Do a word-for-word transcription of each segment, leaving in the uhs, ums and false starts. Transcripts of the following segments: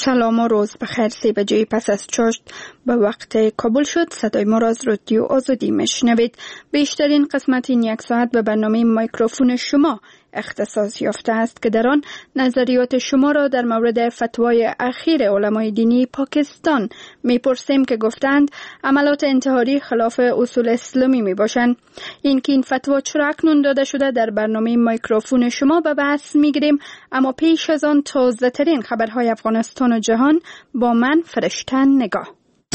سلام و روز بخیر. سه بجه پس از چاشت به وقت کابل شد. صدای ما را از رادیو آزادی میشنوید. بیشترین قسمت این یک ساعت به برنامه میکروفون شما اختصاص یافته است که در آن نظریات شما را در مورد فتوای اخیر علمای دینی پاکستان میپرسیم که گفتند عملات انتحاری خلاف اصول اسلامی میباشند. این که این فتوا چرا اکنون داده شده در برنامه میکروفون شما به بحث میگیریم، اما پیش از آن تازه ترین خبرهای افغانستان و جهان با من فرشته نگاه.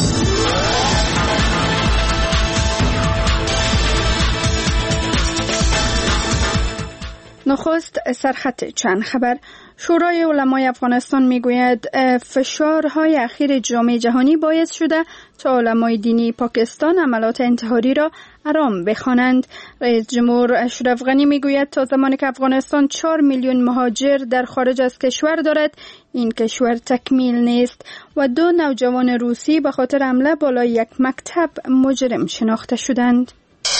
نخست سرخط چند خبر. شورای علمای افغانستان میگوید فشارهای اخیر جامعه جهانی باعث شده تا علمای دینی پاکستان عملات انتحاری را آرام بخوانند. رئیس جمهور اشرف غنی میگوید تا زمانی که افغانستان چهار میلیون مهاجر در خارج از کشور دارد، این کشور تکمیل نیست. و دو نوجوان روسی به خاطر حمله بالای یک مکتب مجرم شناخته شدند.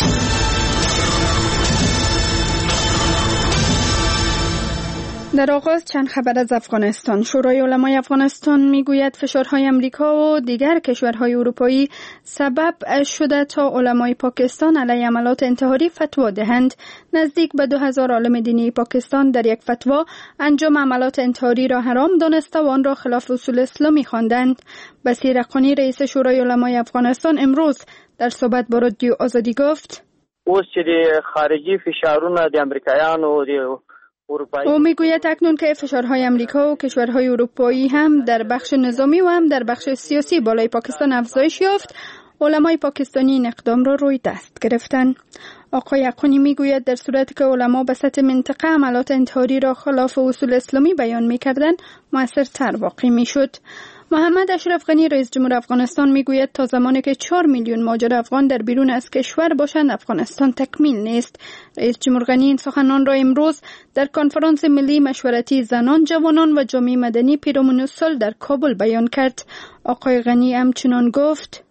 در آغاز چند خبر از افغانستان. شورای علمای افغانستان میگوید فشارهای امریکا و دیگر کشورهای اروپایی سبب شده تا علمای پاکستان علیه عملات انتحاری فتوا دهند. نزدیک به دو هزار عالم دینی پاکستان در یک فتوا انجام عملات انتحاری را حرام دانسته و آن را خلاف اصول اسلامی خواندند. بصیر حقانی رئیس شورای علمای افغانستان امروز در صحبت با رادیو آزادی گفت اوس چې خارجي فشارونه د امریکایانو او میگوید اکنون که فشارهای امریکا و کشورهای اروپایی هم در بخش نظامی و هم در بخش سیاسی بالای پاکستان افزایش یافت، علمای پاکستانی این اقدام را روی دست گرفتند. آقای حقانی میگوید در صورتی که علما به سطح منطقه عملات انتحاری را خلاف اصول اسلامی بیان میکردند، مؤثرتر واقع میشد. محمد اشرف غنی رئیس جمهور افغانستان میگوید تا زمانی که چهار میلیون مهاجر افغان در بیرون از کشور باشند، افغانستان تکمیل نیست. رئیس جمهور غنی این سخنان را امروز در کنفرانس ملی مشورتی زنان، جوانان و جامعه مدنی پیرامون سال در کابل بیان کرد. آقای غنی همچنان گفت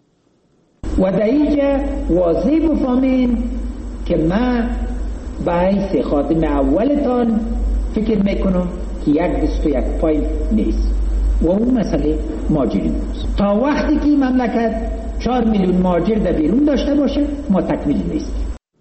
و در اینجا واضح بفهمین که من به حیث خادم اولتان فکر میکنم که یک دست و یک پای نیست و اون مسئله مهاجرین است. تا وقتی که مملکت چهار میلیون مهاجر در بیرون داشته باشه ما تکمیل نیست.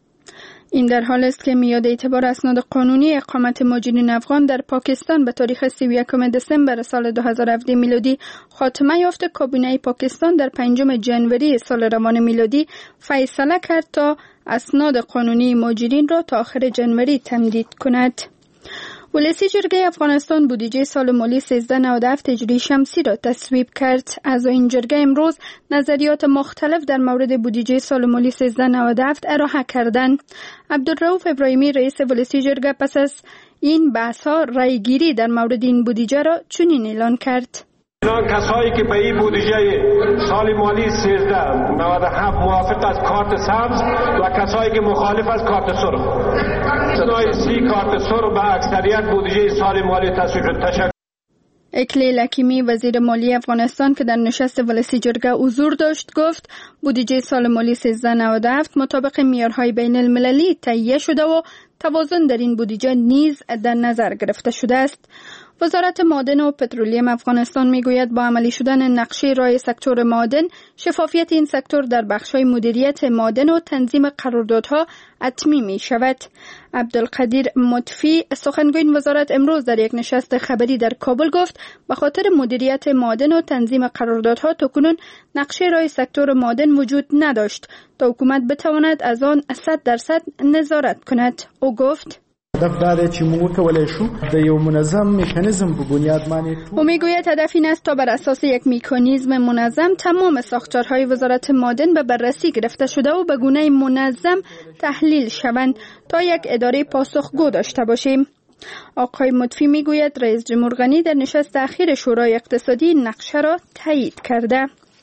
این در حال است که میاد اعتبار اسناد قانونی اقامت مهاجرین افغان در پاکستان به تاریخ سی و یکم دسامبر سال دو هزار و هفده میلادی خاتمه یافت. کابینه پاکستان در پنجم جنوری سال روان میلادی فیصله کرد تا اسناد قانونی مهاجرین را تا آخر جنوری تمدید کند. ولسی جرگه افغانستان بودجه سال مالی سیزده نود و هفت هجری شمسی را تصویب کرد. اعضای این جرگه امروز نظریات مختلف در مورد بودجه سال مالی سیزده نود و هفت ارائه کردند. عبدالرؤوف ابراهیمی رئیس ولسی جرگه پس از این بحث‌ها رای گیری در مورد این بودجه را چنین اعلان کرد: آن کسایی که به این بودجه سال مالی سیزده نود و هفت موافق از کارت سبز و کسایی که مخالف از کارت سرخ، صدای سی کارت سرخ به اکثریت بودجه سال مالی تصویب شد. تشکر. اکلیل حکیمی وزیر مالی افغانستان که در نشست ولسی جرگه حضور داشت گفت بودجه سال مالی سیزده نود و هفت مطابق معیارهای بین المللی تهیه شده و توازن در این بودجه نیز در نظر گرفته شده است. وزارت معادن و پترولیوم افغانستان میگوید با عملی شدن نقشه رای سکتور معادن، شفافیت این سکتور در بخش‌های مدیریت معادن و تنظیم قراردادها حتمی می شود. عبدالقدیر مطفی سخنگوی این وزارت امروز در یک نشست خبری در کابل گفت به خاطر مدیریت معادن و تنظیم قراردادها تاکنون نقشه رای سکتور معادن وجود نداشت تا حکومت بتواند از آن صد درصد نظارت کند. او گفت هدف دا دی چې موږ وکولای شو د یو منظم میکانیزم په بنیاد باندې. او میگوید هدف این است تا بر اساس یک میکانیزم منظم تمام ساختارهای وزارت معادن به بررسی گرفته شده و به گونه منظم تحلیل شوند تا یک اداره پاسخگو داشته باشیم. آقای مطفی میگوید رئیس جمهور غنی در نشست اخیر شورای اقتصادی نقشه را تایید کرده.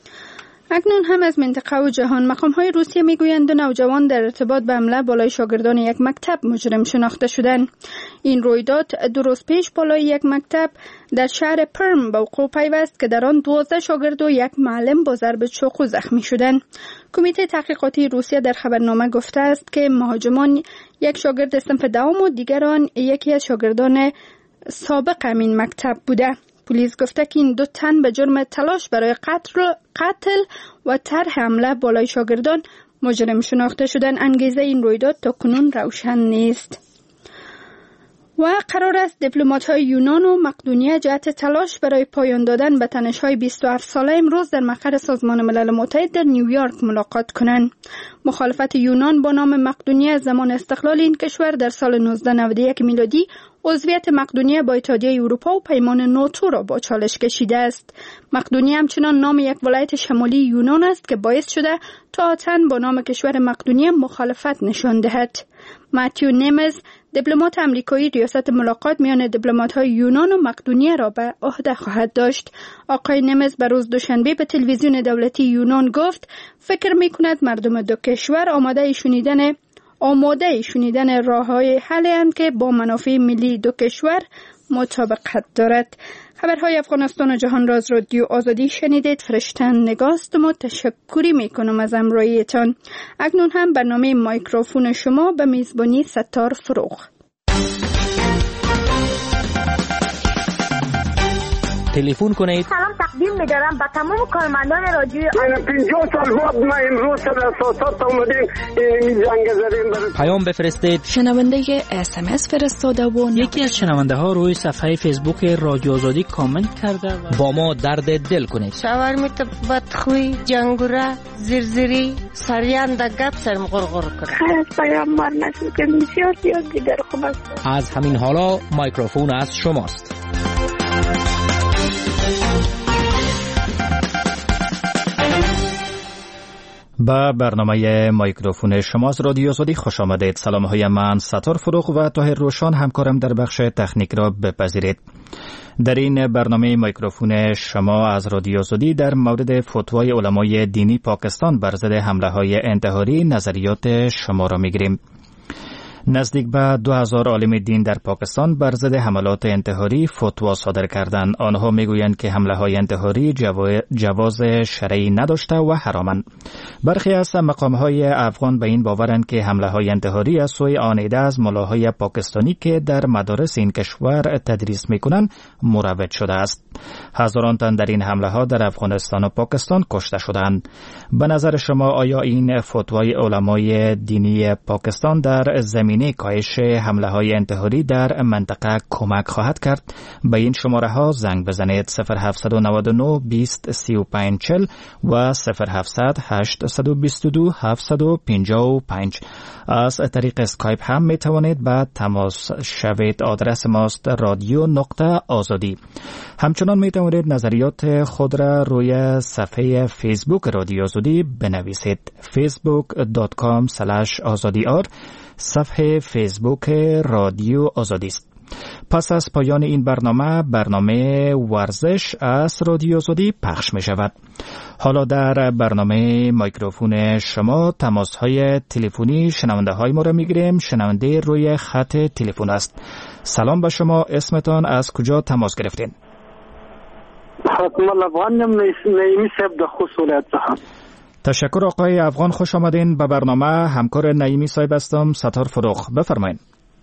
اکنون هم از منطقه و جهان. مقام‌های روسیه میگویند دو نوجوان در ارتباط به حمله بالای شاگردان یک مکتب مجرم شناخته شدند. این رویداد دو روز پیش بالای یک مکتب در شهر پرم به وقوع پیوست که در آن دوازده شاگرد و یک معلم با ضرب چاقو زخمی شدند. کمیته تحقیقاتی روسیه در خبرنامه گفته است که مهاجمان یک شاگرد صنف دوم و دیگر آن یکی از شاگردان سابق همین مکتب بوده. پلیس گفته که این دو تن به جرم تلاش برای قتل قتل و طرح حمله بالای شاگردان مجرم شناخته شدن. انگیزه این رویداد تا کنون روشن نیست. و قرار است دیپلمات‌های یونان و مقدونیه جهت تلاش برای پایان دادن به تنش‌های بیست و هفت ساله امروز در مقر سازمان ملل متحد در نیویورک ملاقات کنند. مخالفت یونان با نام مقدونیه زمان استقلال این کشور در سال نوزده نود و یک میلادی عضویت مقدونیه با اتحادیه اروپا و پیمان ناتو را با چالش کشیده است. مقدونیه همچنان نام یک ولایت شمالی یونان است که باعث شده تا آتن با نام کشور مقدونیه مخالفت نشان دهد. ماتیو نیمز دیپلمات آمریکایی ریاست ملاقات میان دیپلمات‌های یونان و مقدونیه را به عهده خواهد داشت. آقای نیمز به روز دوشنبه به تلویزیون دولتی یونان گفت فکر می‌کند مردم دو کشور آماده شنیدن آماده شنیدن راه‌های حلی اند که با منافع ملی دو کشور مطابقت دارد. خبرهای افغانستان و جهان را از رادیو آزادی شنیدید. فرشتن نگاستم و تشکری میکنم از همراهیتان. اکنون هم برنامه مایکروفون شما به میزبانی ستار فروغ. تلفن کنید. سلام تقدیم می‌دارم به تمام کارمندان رادیو. من پنجاه سال بعد ما امروز در اساسات اومدیم این جنگ زدیم. پیام بفرستید. شنونده اس ام اس فرستاده و یکی از شنونده ها روی صفحه فیسبوک رادیو آزادی کامنت کرده و با ما درد دل کنید. شاورمیت بدخوی جنگوره زرزری سریان دگت سرم غرغر کرد. خیلی پیامبر نشد که بسیار زیاد دیگر خوب است. از همین حالا مایکروفون از شماست. با برنامه مایکروفون شماست رادیو آزادی خوش آمدید. سلام های من ستار فروغ و طاهر روشان همکارم در بخش تکنیک را بپذیرید. در این برنامه مایکروفون شما از رادیو آزادی در مورد فتوای علمای دینی پاکستان بر ضد حمله های انتحاری نظریات شما را میگیریم. نزدیک به دو هزار عالم دین در پاکستان بر ضد حملات انتحاری فتوا صادر کردند. آنها میگویند که حمله های انتحاری جواز شرعی نداشته و حرامند. برخی از مقام های افغان به این باورند که حمله های انتحاری از سوی آن عده از ملاهای پاکستانی که در مدارس این کشور تدریس میکنند مروج شده است. هزاران تن در این حمله ها در افغانستان و پاکستان کشته شدند. به نظر شما آیا این فتوای علمای دینی پاکستان در زمین کاهش حمله های انتحاری در منطقه کمک خواهد کرد؟ به این شماره ها زنگ بزنید صفر هفت نه نه بیست سی و پنج چهل و صفر هفت هشت دو دو هفت پنج پنج. از طریق اسکایپ هم می توانید با تماس شوید. آدرس ماست رادیو نقطه آزادی. همچنان می توانید نظریات خود را روی صفحه فیسبوک رادیو آزادی بنویسید. فیسبوک دات کام سلش آزادی آر صفحه فیسبوک رادیو آزادی است. پس از پایان این برنامه برنامه ورزش از رادیو آزادی پخش می شود. حالا در برنامه مایکروفون شما تماس های تلفنی شنونده های ما را می گیریم. شنونده روی خط تلفن است. سلام به شما، اسمتان از کجا تماس گرفتین؟ حتما افغانم نعیمی صاحب د خوست ولایت څخه. تشکر آقای افغان، خوش آمدین به برنامه. همکار نعیمی صاحب هستم، ستار فروغ. بفرمایید.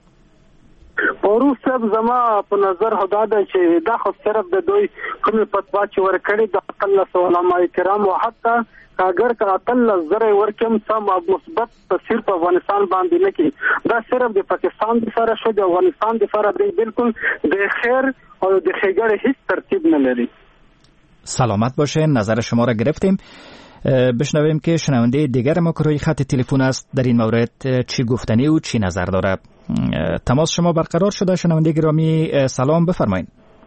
پروف صاحب زما په نظر هدا ده چې دا خو صرف د دوی کومې فتوا چې ورکړي د اتلس علماء کرام او حتی اگر که اتلس زره ورکم سم مثبت تاثیر په افغانستان باندې نه کوي. دا صرف د پاکستان د سره شو، د افغانستان د سره بالکل د خیر او د ښېګړې هیڅ ترتیب نه لري. سلامت باشین، نظر شما را گرفتیم. بشنویم که شنونده دیگر ما که روی خط تلفن است در این مورد چی گفتنی و چی نظر داره. تماس شما برقرار شده. شنونده گرامی سلام، بفرمایید.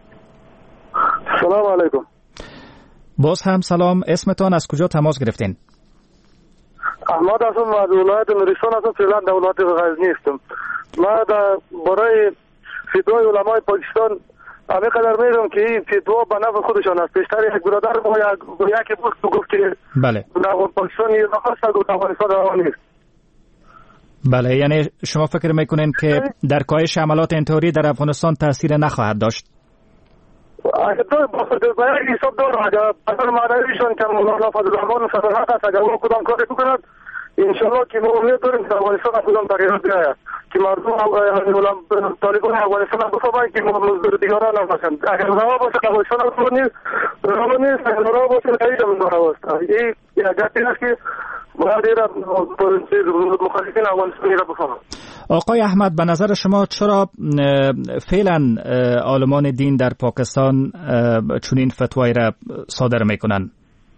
سلام علیکم. باز هم سلام، اسمتان از کجا تماس گرفتین؟ احمد هستم از ولایت نورستان هستم، فعلا در ولایت غزنی هستم. ما در برای فتوای علمای پاکستان همه قدر میدونم که این فتوا به نفع خودشان است. بیشتر یک برادر ما یک دوست گفت که بله در پاکستان یه نخواست و افغانستان راه نیست. بله، یعنی شما فکر میکنین که در کاهش حملات انتحاری در افغانستان تاثیر نخواهد داشت؟ اگر باید حساب داره اگر بسر معنویشون که مولانا فضلالرحمن و صدرحق هست اگر اون کدام کاری بکنند انشاءالله که ما امید داریم که افغانستان از کدام تغییرات بیاید. که مردم طالبان افغانستان هم بفهمند که مزدور دیگران نباشند. اگر رها باشه افغانستان رها نیست، رها نیست، اگر رها باشه خیلی هم رها است. این یک گفتی است که باید را مخالفین افغانستانی را بفهمند. آقای احمد، به نظر شما چرا فعلا عالمان دین در پاکستان چنین فتوایی را صادر میکنند؟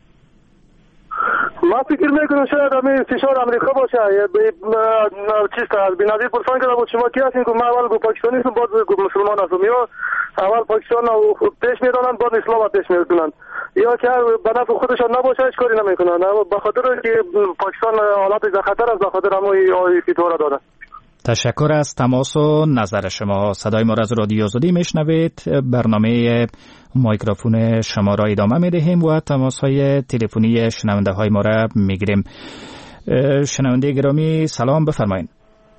ما فکر میکنم شاید همین فشار امریکا باشه. چیز از بنظیر پرسان کردم شما کی هستین که ما اول گفت پاکستانی هستم بعد گفت مسلمان هستم، یا اول پاکستان پیش میرونن بعد اسلام پیش میرونن، یا که به نفع خودشان نباشه هیچ کاری نمیکنن. به خاطر که پاکستان حالت در خطر است، به خاطر همون فتوا را دادن. تشکر از تماس و نظر شما. صدای ما را از رادیو آزادی میشنوید. برنامه مایکروفون شما را ادامه میدهیم و تماس های تلفنی شنونده های ما را میگیریم. شنونده گرامی سلام، بفرمایید.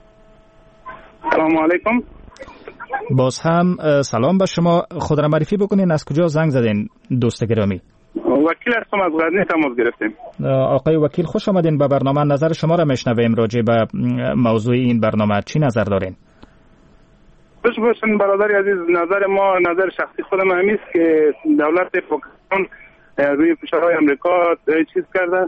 سلام علیکم. باز هم سلام به شما. خود را معرفی بکنین، از کجا زنگ زدین دوست گرامی؟ وکیل هستم، از غزنی تماس گرفتیم. آقای وکیل خوش آمدین به برنامه. نظر شما را میشنویم راجع به موضوع این برنامه. چی نظر دارین؟ خوش باشین برادر عزیز. نظر ما، نظر شخصی خودم همین است که دولت پاکستان روی فشارهای امریکا چیز کرده،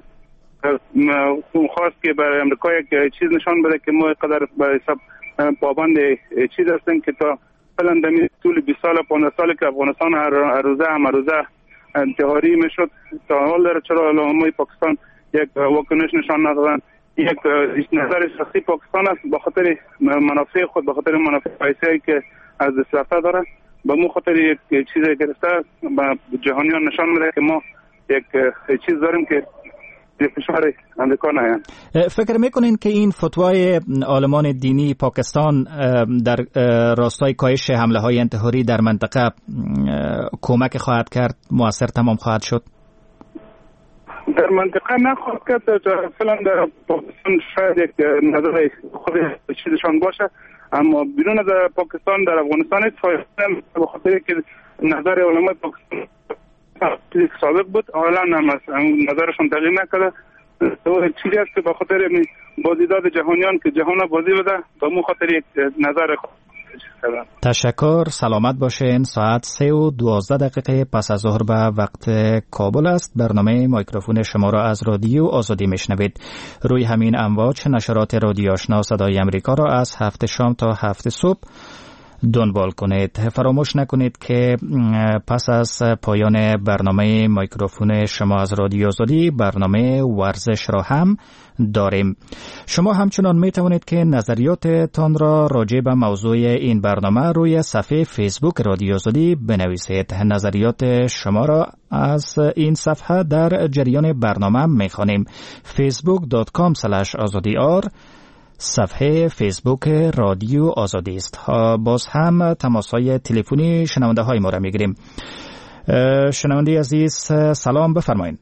خواست که برای امریکا یک چیز نشان بده که ما قدر به حساب پابند چیز هستیم که تا فعلا در طول بیست سال پانزده سال که افغانستان هر روزه هم روزه انتحاری میشد تا حال داره. چرا علمای پاکستان یک واکنش نشان ندادن؟ یک نظر شخصی پاکستان است، به خاطر منافع خود، به خاطر منافع پیسه‌ای که از دست رفته داره، به مو خاطر یک چیزی گرفته به جهانیان نشان میده که ما یک چیز داریم که فشار امریکا نیاین. فکر میکنین که این فتوای عالمان دینی پاکستان در راستای کاهش حمله های انتحاری در منطقه کمک خواهد کرد، مؤثر تمام خواهد شد؟ در منطقه نخواهد کرد. فعلا در پاکستان شاید یک نظر خود چیزشان باشه، اما بیرون از پاکستان در افغانستان به خاطر که نظر علمای پاکستان سابق بود، حالا هم نظرشون تغییر نکرده. چیزی است که به خاطر بازیداد جهانیان که جهان بازی بده، به مو خاطر یک نظر خود. تشکر، سلامت باشین. ساعت سه و دوازده دقیقه پس از ظهر به وقت کابل است. برنامه مایکروفون شما را از رادیو آزادی میشنوید. روی همین امواج نشرات رادیو آشنا صدای امریکا را از هفت شام تا هفت صبح دنبال کنید. فراموش نکنید که پس از پایان برنامه مایکروفون شما از رادیو آزادی برنامه ورزش را هم داریم. شما همچنان می توانید که نظریاتتان را راجع به موضوع این برنامه روی صفحه فیسبوک رادیو آزادی بنویسید. نظریات شما را از این صفحه در جریان برنامه می خوانیم. فیسبوک دات کام اسلش آزادی آر صفحه فیسبوک رادیو آزادی است. باز هم تماس‌های تلفنی شنونده های ما را میگیریم. شنونده عزیز سلام، بفرمایید.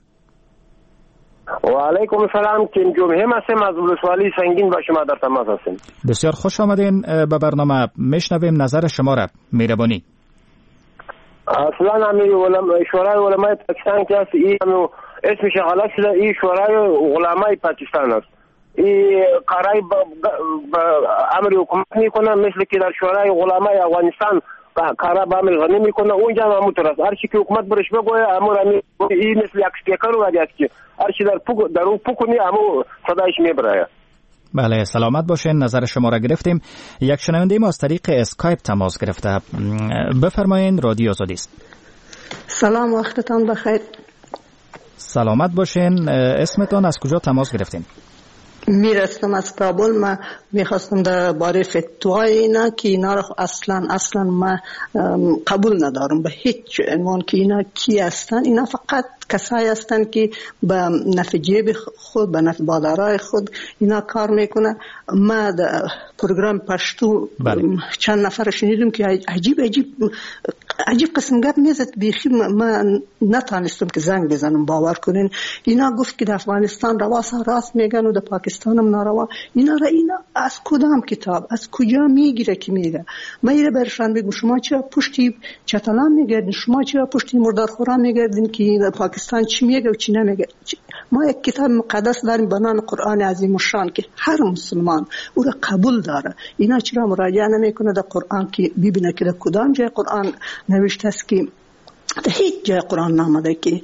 و علیکم السلام. که جمعه هستم از ولسوالی سنگین با شما در تماس هستم. بسیار خوش آمدین به برنامه. میشنویم نظر شما را. مهربانی. اصلا همین شورای علمای پاکستان که است، این اسمش غلط شده، این شورای علمای پاکستان است. این قرای با امر حکومت میکنه، مثل که در شورای علمای افغانستان قرار با امر غنی میکنه، اونجا هم همونطور است. هر چی که حکومت برش بگویه امر این مثل یک سپیکر و دیگه که هر چی در پوک در اون پوکنی همون صدایش میبره. بله، سلامت باشین. نظر شما را گرفتیم. یک شنونده ما از طریق اسکایپ تماس گرفته. بفرمایین، رادیو آزادی است. سلام، وقتتان بخیر. سلامت باشین. اسمتان، از کجا تماس گرفتین؟ میرستم از کابل. من میخواستم در باره فتوای اینا که اینا رو اصلا اصلا من قبول ندارم به هیچ عنوان که اینا کی هستن. اینا فقط کسایی هستن که به نفع جیب خود، به نفع بالارای خود اینا کار میکنن. ما در پروگرام پشتو بله. چند نفر شنیدم که عجیب عجیب عجیب قسم گپ میزد بیخی من نتانستم که زنگ بزنم. باور کنین اینا گفت که در افغانستان رواس راست میگن و در پاکستان هم ناروا. اینا را اینا از کدام کتاب از کجا میگیره که میگه؟ من ایره برشان بگم شما چرا پشتی چتلان میگردین، شما چرا پشتی مردارخوران میگردین که در پاکستان چی میگه و چی نمیگه؟ ما یک کتاب مقدس داریم به نام قرآن عظیم الشان که هر مسلمان او را قبول داره. اینا چرا مراجعه نمیکنه در قرآن که ببینه که در کدام جای قرآن نوشته است که در هیچ جای قرآن نامده که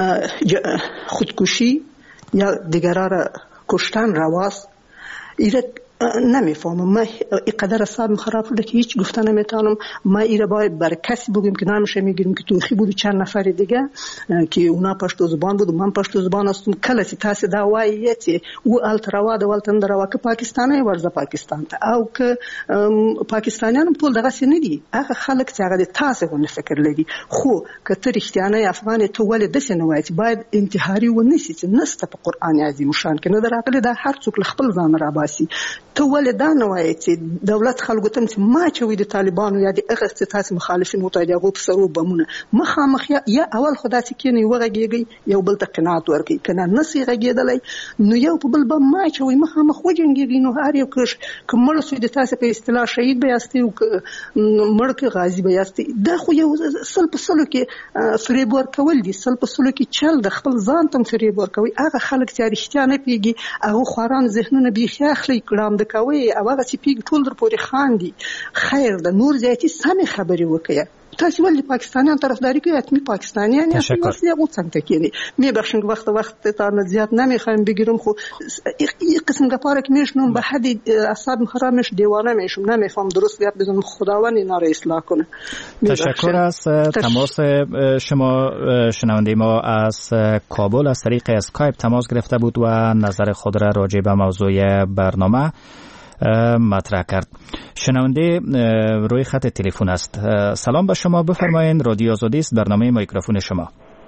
خودکشی یا دیگران را کشتن رواست؟ ایره نمیفهمم. من اینقدر اعصابم خراب شده که هیچ گفته نمیتونم. ما ایره باید بر کسی بگیم که نامشه میگیریم که توخی بود چند نفر دیگه که اونا پشتو زبان بود و من پشتو زبان هستم. کلسی تاسی دعواییتی او التروا ده والتندروا که پاکستانی ورزه پاکستان او که پاکستانیانم طول دغه سي ندي. هغه خلک چې هغه تاسو غو فکر لري خو که ته رښتیانه افغان ته ولې د سينه وایي باید انتحاري و نسی چې نسته په قران عظیم شان کې نه دراغلي دا هر څوک خپل ځان را باسي. ته ولې دا نه وایي چې دولت خلکو ته چې ما چوي د طالبانو یا د هغه تاسو مخالفین وته دی غو په سرو بمونه مخامخ یا اول خدا چې کینی وغږیږي یو بل ته قناعت ورکړي کنه نسی غږیدلای نو یو په بل به ما چوي مخامخ وجنګي نو هر یو کښ کومل سوی د تاسو په اصطلاح شهید به یاستي او مړ کې غازی به یاستي. دا خو یو سل په سلو کې فریب ورکول دي، سل په سلو کې چل د خپل ځان تم فریب ورکوي. هغه خلک چې رښتیا نه پیږي هغه خوران ذهنونه بيخي اخلي کړم د کوي او هغه چې پیګ ټول در پورې خاندي. خیر د نور زیاتی سمې خبرې وکړي. تاسو ولې پاکستانیان طرفداري کوي؟ اتمی پاکستانیان یا اصلي هغه څنګه کېنی می بخښنګ وخت وخت تا نه زیات نمیخوام بگیرم خو این قسم گپاره که میشنم به حد اعصاب خراب میشه دیوانه میشم نمیفهم درست گپ بزنم. خداوند اینا رو اصلاح کنه. تشکر از تماس شما. شنونده ما از کابل از طریق اسکایپ تماس گرفته بود و نظر خود را راجع به موضوع برنامه مطرح کرد. شنونده روی خط تلفن است. سلام به شما، بفرمایید. رادیو آزادی است، برنامه میکروفون شما.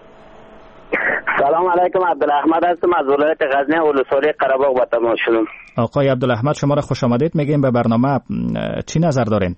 سلام علیکم، عبدالاحمد هستم از ولایت غزنی اولسوری قره باغ با تماس شدم. آقای عبدالاحمد شما را خوش آمدید میگیم به برنامه. چی نظر دارین؟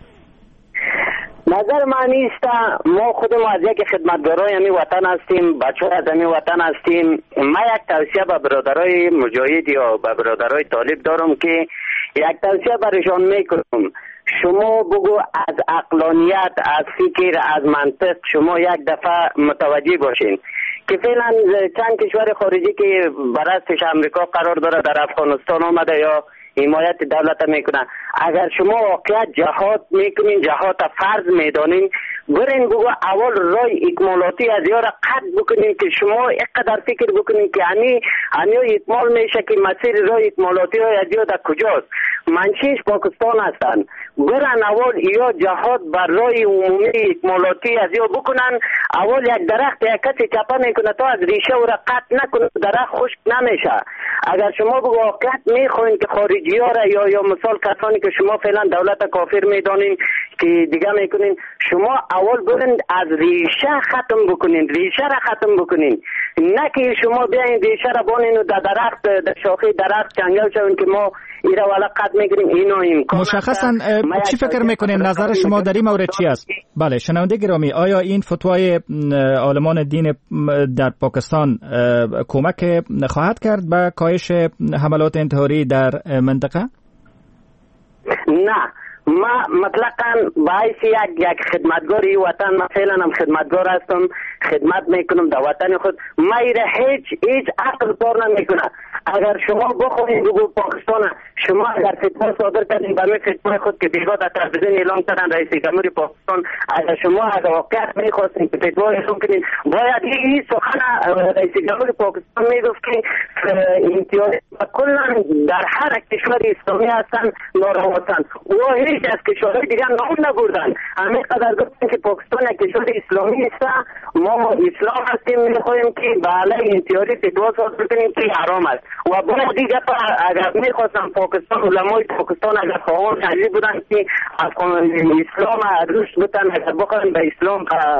نظر من نیست. ما خودمون از یک خدمتگارای همی وطن هستیم، بچه ها از همی وطن هستیم. من یک توصیه به برادرای مجاهد یا به برادرای طالب دارم که یک توصیه برشان میکنم. شما بگو از عقلانیت، از فکر، از منطق شما یک دفعه متوجه باشین که فعلا چند کشور خارجی که برعکسش امریکا قرار داره در افغانستان آمده یا حمایت دولت میکنه. اگر شما واقعا جهاد میکنین، جهاد فرض میدانین، برین بگو اول رای اکمالاتی از یارا قطع بکنین که شما اینقدر فکر بکنین که همی همی اکمال میشه که مسیر رای اکمالاتی های از یاد کجاست. منشیش پاکستان هستن. برن اول یا جهاد بر رای عمومی اکمالاتی از یا بکنن. اول یک درخت یک کسی چپا میکنه تا از ریشه و را قطع نکنه درخت خشک نمیشه. اگر شما به واقعیت میخواین که خارجی ها را یا یا مثال کسانی که شما فعلا دولت کافر میدانین که دیگه میکنین، شما اول برین از ریشه ختم بکنین، ریشه را ختم بکنین. نه که شما بیاین ریشه را بانین و در درخت در شاخه درخت چنگل شوین که ما ایره والا قطع میکنیم. اینو امکان مشخصا چی فکر میکنین؟ نظر شما در این مورد چی است؟ بله شنونده گرامی، آیا این فتوای عالمان دین در پاکستان کمک خواهد کرد به کاهش حملات انتحاری در منطقه؟ نه، ما مطلقاً باعث یک یک خدمتگاری وطن، من فعلا هم خدمتگار هستم، خدمت میکنم در وطن خود. ما ایره هیچ هیچ عقل کار نمیکنه. اگر شما بخواهید بگو پاکستان شما اگر فتوا صادر کردین برای فتوای خود که بیگاه در تلویزیون اعلام کردن رئیس جمهور پاکستان، اگر شما اگر واقعیت میخواستین که فتوا اعلام کنین باید این سخن رئیس جمهور پاکستان میگفت که امتیاز کلا در هر کشور اسلامی هستن ناروا هستن و هیچ از کشورهای دیگر نام نبردن. همین قدر گفتن که پاکستان یک کشور اسلامی است، ما اسلام هستیم، میخواهیم که بله امتیازی فتوا صادر کنیم که حرام است. و باید دیگه اگر میخواستم پاکستان علمای پاکستان اگر خواهان خیلی بودن که اسلام روش بودن اگر بخواهن به اسلام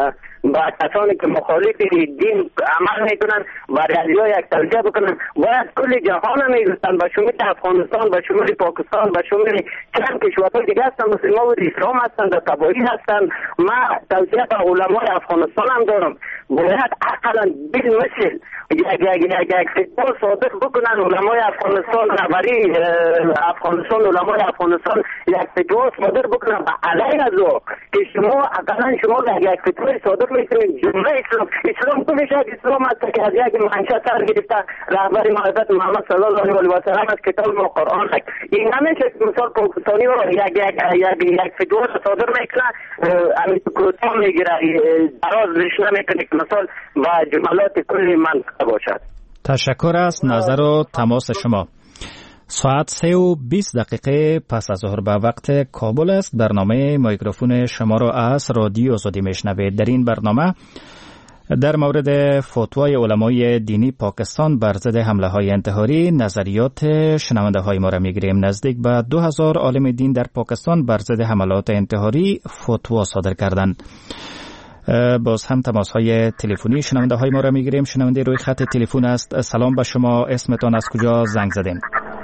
با کسانی که مخالف دین عمل میکنن و رادیو یک توجیه بکنن باید کل جهان میگفتن به شمول افغانستان به شمول پاکستان به شمول چند کشورهای دیگه هستن مسلمان و اسلام هستن در تبایی هستن. ما توجیه به علمای افغانستان هم دارم باید اقلا بیل مثل یک یک یک یک فتوا صادق بکنن علمای افغانستان رهبری افغانستان علمای افغانستان یک فتوا صادر بکنن به علیه از او که شما اقلا شما یک یک فتوا صادق میکنید جمله اسلام اسلام کلش یک اسلام هست که از یک منشأ سر گرفته رهبر حضرت محمد صلی الله علیه و سلم از کتاب و قرآن است. این نمیشه که مثال پاکستانی رو یک یک یک یک فتوا صادر میکنه همین کروتا میگیره دراز ریش نمیکنه که مثال با جملات کلی منطقه باشد. تشکر از نظر و تماس شما. ساعت سه و بیست دقیقه پس از ظهر به وقت کابل است. برنامه میکروفون شما را از رادیو آزادی میشنوید. در این برنامه در مورد فتوای علمای دینی پاکستان بر ضد حمله های انتحاری نظریات شنونده های ما را میگیریم. نزدیک به دو هزار عالم دین در پاکستان بر ضد حملات انتحاری فتوا صادر کردند. باز هم تماس های تلفنی شنونده های ما را میگیریم. شنونده روی خط تلفن است. سلام به شما، اسمتان از کجا زنگ زدین؟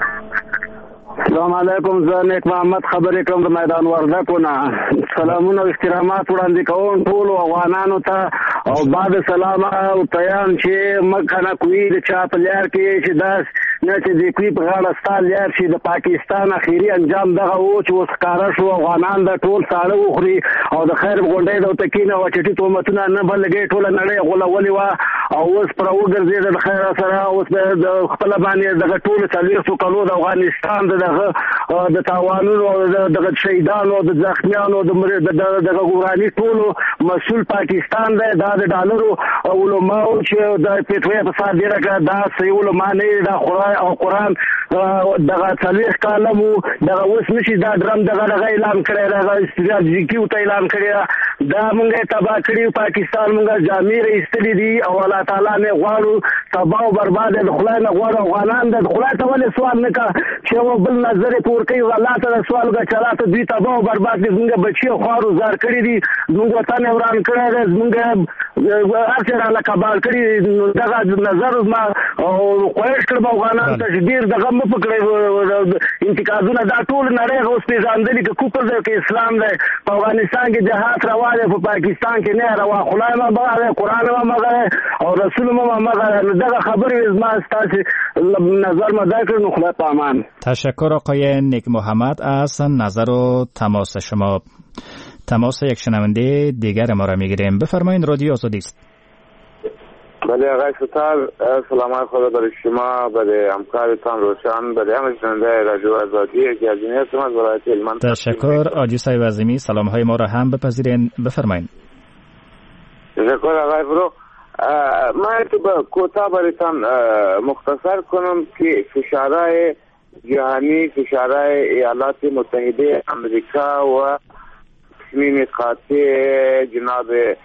سلام علیکم، زه نیک محمد خبرې کوم د میدان وردګو نه. سلامونه او احترامات وړاندې کوم ټولو افغانانو ته او بعد سلام او تیان چې مکه نه کوي د چا په لار کې چې داس نه چې د کوي په غاړه ستا لار شي. د پاکستان اخیری انجام دغه و چې اوس ښکاره شو افغانان د ټول ساړه وخوري او د خیر غونډۍ د تکینه او چټي تهمتونه نه بل لګي ټوله نړۍ غولولې وه او اوس پر وګرځېده د خیر سره اوس د خپل باندې دغه ټول څلوېښتو کالو د افغانستان د دغه د تاوانونو دغه شهیدانو د زخمیانو د دغه ګوراني ټولو مسؤل پاکستان دی. دا د ډالرو علماو چې د پیټوې په سر ډېره کړه دا صحیح علما نه دي. دا خدای او قرآن دغه څلوېښت کاله مو دغه اوس نشي دا ډرم دغه دغه اعلان کړی دغه استراتیژیکي ورته اعلان کړی دا مونږ یې تباه کړي. پاکستان مونږ جامې ایستلي دي او الله تعالی نه غواړو تباه او برباد د خدای نه غواړو. افغانان د خدای ته ولې سوال نه کا چې بل نظر پور کوي الله تعالی سوال کا چلاته دوی تباه او برباد دي. زموږ بچي خوارو زار کړي دي، زموږ وطن وران کړی دی، زموږ هر څه راله کباړ کړي. دغه نظر ما خواهش کړم افغانان ته چې ډېر دغه مه پکړئ انتقادونه. دا ټول نړۍ اوس پېژندلي که کفر دی که اسلام دی. په افغانستان کې جهاد روا دی، په پاکستان کې نه روا. خدای هم همغه دی، قرآن هم همغه دی او رسول هم همغه دی. نو دغه خبرې زما ستاسې نظر مدار کړ. نو خدای په امان. تشکر آقای نیک محمد از نظر و تماس شما. تماس یک شنونده دیگر ما را میگیریم. بفرمایید، رادیو آزادی است. بله آقای ستار، سلامت خدا برای شما، برای همکارتان روشن، برای همه شنونده رادیو آزادی که از این هستم از ولایت هلمند. تشکر آجی صاحب عظیمی، سلام های ما را هم بپذیرین. بفرمایید. تشکر آقای فرو. من تو به کوتاه برایتان مختصر کنم که فشارهای جهانی، فشارهای ایالات متحده امریکا و تصمیم قاطع جناب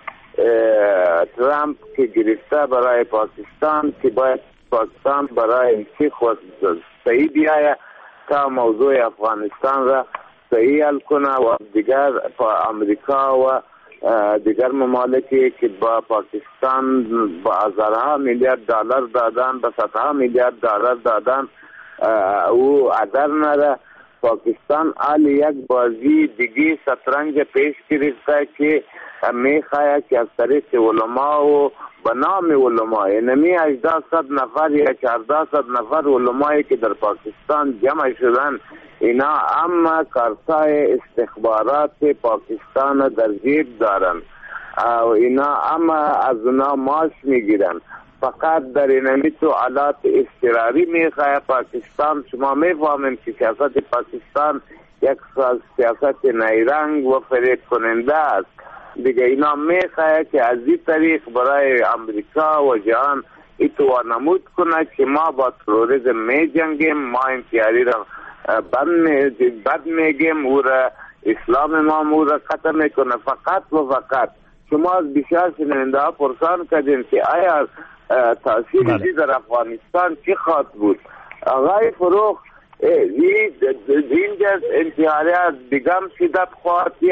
ترامپ که گرفته برای پاکستان که باید پاکستان برای سیخ و صحیح بیایه تا موضوع افغانستان را صحیح حل کنه و دیگر امریکا و دیگر ممالکی که با پاکستان با هزارها میلیارد دلار دادن، با صدها میلیارد دلار دادن او عدر نره. پاکستان آل یک بازی دیگه شطرنج پیش گرفته که میخواه که از طریق علما و به نام علما اینمی هجده نفر یا چهارده صد نفر علمایی که در پاکستان جمع شدن اینا اما کارتای استخبارات پاکستان در جیب دارن و اینا اما از اونا معاش میگیرن. فقط در اینمی تو آلات اضطراری میخواه پاکستان. شما میفهمیم که سیاست پاکستان یک سیاست نیرنگ و فریب کننده است دیگه. اینا میخواه که از این طریق برای امریکا و جهان ایتو نمود کنه که ما با تروریسم می جنگیم، ما انتحاری را بد میگیم، او را اسلام ما او را ختم میکنه. فقط و فقط شما از بسیار شنونده ها پرسان کردین که آیا تاثیر دی در افغانستان چی خواهد بود؟ آقای فروخ اینجا انتحاریات دیگم شدت خواهد یافت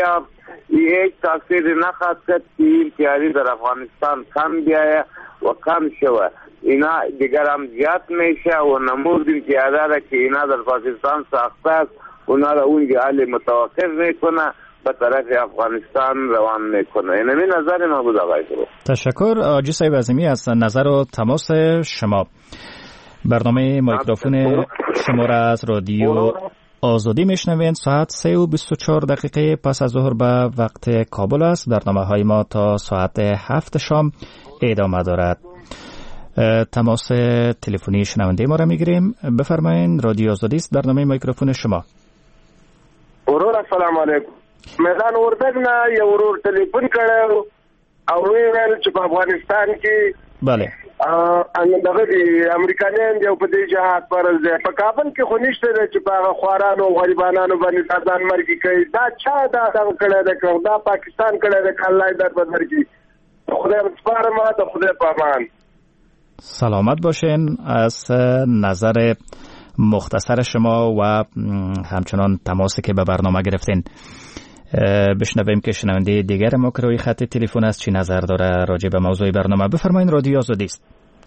هیچ تاثیر نخواهد کرد که این تیاری در افغانستان کم بیایه و کم شوه. اینا دیگر هم زیاد میشه و نمود این تیاره را که اینا در پاکستان ساخته است اونا را اونجا حال متوقف میکنه به طرف افغانستان روان میکنه. این همین نظر ما بود آقای فرو. تشکر آجی صاحب عظیمی از نظر و تماس شما. برنامه میکروفون شما را از رادیو آزادی میشنوین. ساعت سه و بیست و چهار دقیقه پس از ظهر به وقت کابل است. برنامه های ما تا ساعت هفت شام ادامه دارد. تماس تلفنی شنونده ما را میگیریم. بفرمایین، رادیو آزادی است، برنامه میکروفون شما. ورور السلام علیکم. میدان وردګ نه یو ورور ټلیفون کړو او ویل چې په افغانستان کې بله ان دغه دی امریکایان دی په دې جهاد پرز دی په کابل کې خو نشته چې په خوارانو غریبانو باندې ځان مرګي کوي. دا چا دا دا کړه دا دا پاکستان کړه دا الله در بدر کی خدای سپارم ته خدای په امان. سلامت باشین. از نظر مختصر شما و همچنان تماسی که به برنامه گرفتین بشنویم که شنونده دیگر ما که روی خط تلفن است چی نظر داره راجع به موضوع برنامه. بفرمایید، رادیو آزادی است.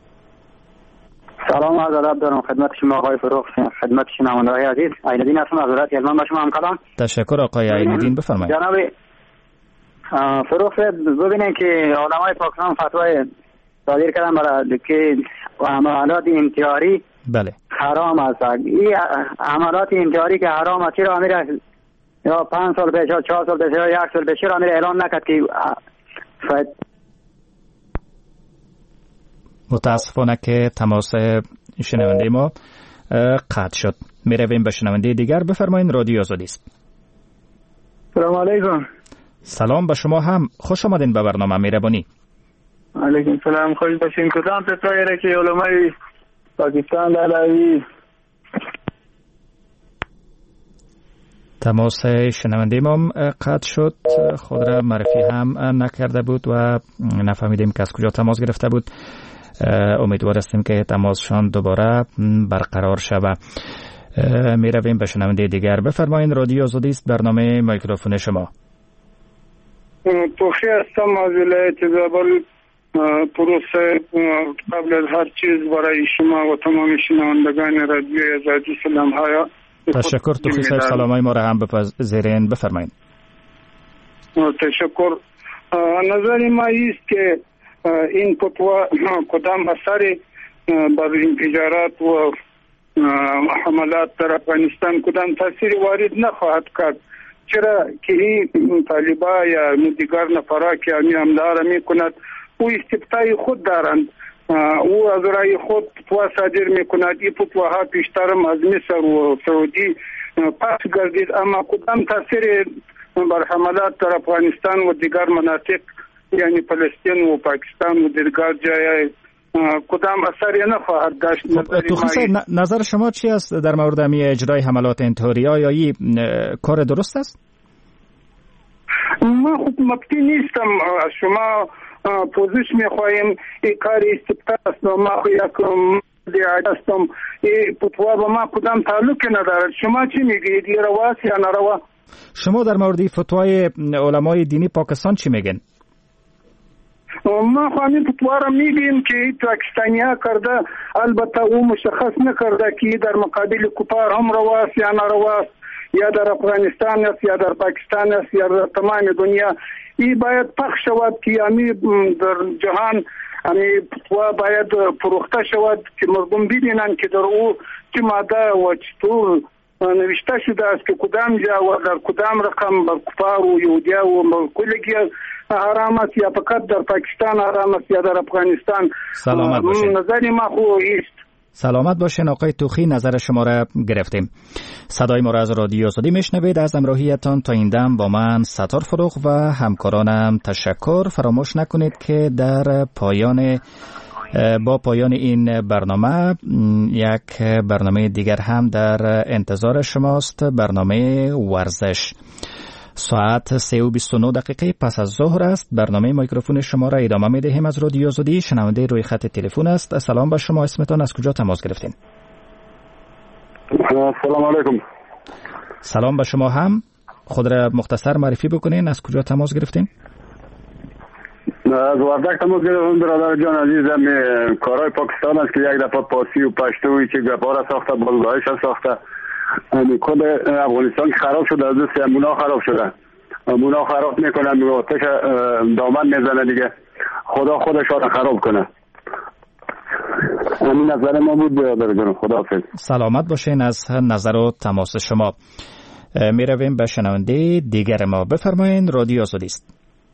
سلام عرض ادب دارم خدمت شما آقای فروخ، خدمت شنونده‌های عزیز. عینالدین هستم از ولایت یلمن. با شما هم کلام. تشکر آقای عینالدین، بفرمایید. جناب فروخ ببینید که علمای پاکستان فتوای صادر کردن برای که عملات انتحاری بله حرام است. این عملات انتحاری که حرام است چرا امیر یا پنج سال پیش یا چهار سال پیش یا یک سال پیش چرا امیر اعلان نکرد که فاید... متاسفانه که تماس شنونده ما قطع شد. می رویم به شنونده دیگر. بفرمایید، رادیو آزادی است. سلام علیکم. سلام به شما هم، خوش آمدین به برنامه مهربانی. علیکم سلام، خوش باشین. کدام فتوایی را که علمای پاکستان دلاوی تماس شنونده ما قطع شد، خود را معرفی هم نکرده بود و نفهمیدیم که از کجا تماس گرفته بود. امیدوار هستیم که تماسشان دوباره برقرار شود. می رویم به شنونده دیگر. بفرمایید، رادیو آزادی است، برنامه میکروفون شما. توخی هستم از ولایت زابل. پروسه قبل از هر چیز برای شما و تمام شنوندگان رادیو آزادی سلام های. تشکر. توخی صاحب سلامای ما را هم بپذیرین. بفرمایید. تشکر. نظر ما است که این فتوا کدام اثر بر انفجارات و حملات در افغانستان کدام تاثیر وارد نخواهد کرد، چرا که این طالبان یا دیگر نفرا که این حمله می کند او استفتای خود دارند، او از رای خود فتوا صادر می کند. این فتواها پیشترم از مصر و سعودی پس گردید، اما کدام تاثیر بر حملات در افغانستان و دیگر مناطق یعنی فلسطین و پاکستان و دیگر جای کدام اثری نخواهد داشت. توخی نظر شما چی است در مورد امی اجرای حملات انتحاری؟ آیا این کار درست است؟ ما خود مبتی نیستم، شما پوزش میخواهیم این کار استفتاء است و ما یک دیعه هستم. این فتوا با ما کدام تعلق ندارد. شما چی میگید؟ این رواست یا نروا؟ شما در مورد فتوای علمای دینی پاکستان چی میگن؟ ما خواهیم فتوا را میگیم که پاکستانی ها کرده، البته او مشخص نکرده که در مقابل کفار هم رواست یا نرواست، یا در افغانستان است یا در پاکستان است یا در تمام دنیا. این باید پخش شود که امی در جهان امی فتوا باید فروخته شود که مردم ببینند که در او چه ماده و چطور نوشته شده است که کدام جا و در کدام رقم بر کفار و یهودیا و کلگی حرام است یا فقط در پاکستان حرام است یا در افغانستان. سلامت باشین. نظر ما خوب است. سلامت باشین آقای توخی، نظر شما را گرفتیم. صدای ما را از رادیو آزادی میشنوید. از همراهیتان تا این دم با من ستار فروغ و همکارانم تشکر. فراموش نکنید که در پایان با پایان این برنامه یک برنامه دیگر هم در انتظار شماست، برنامه ورزش. ساعت سه و بیست و نه دقیقه پس از ظهر است. برنامه میکروفون شما را ادامه می دهیم از رادیو آزادی. شنونده روی خط تلفن است. سلام به شما، اسمتان، از کجا تماس گرفتین؟ سلام علیکم. سلام به شما هم. خود را مختصر معرفی بکنین، از کجا تماس گرفتین؟ از وردک تماس گرفتم برادر جان عزیزم. کارهای پاکستان است که یک دفعه پاسی و پشتویی که گپارا ساخته، بازداهش ساخته. خود افغانستان که خراب شده، از دست امونا خراب شده، امونا خراب میکنن و آتش دامن میزنه دیگه. خدا خودش را خراب کنه. همین نظر ما بود برادر جان. خداحافظ. سلامت باشین. از نظر و تماس شما می رویم به شنونده دیگر ما. بفرمایین، رادیو آزادی است.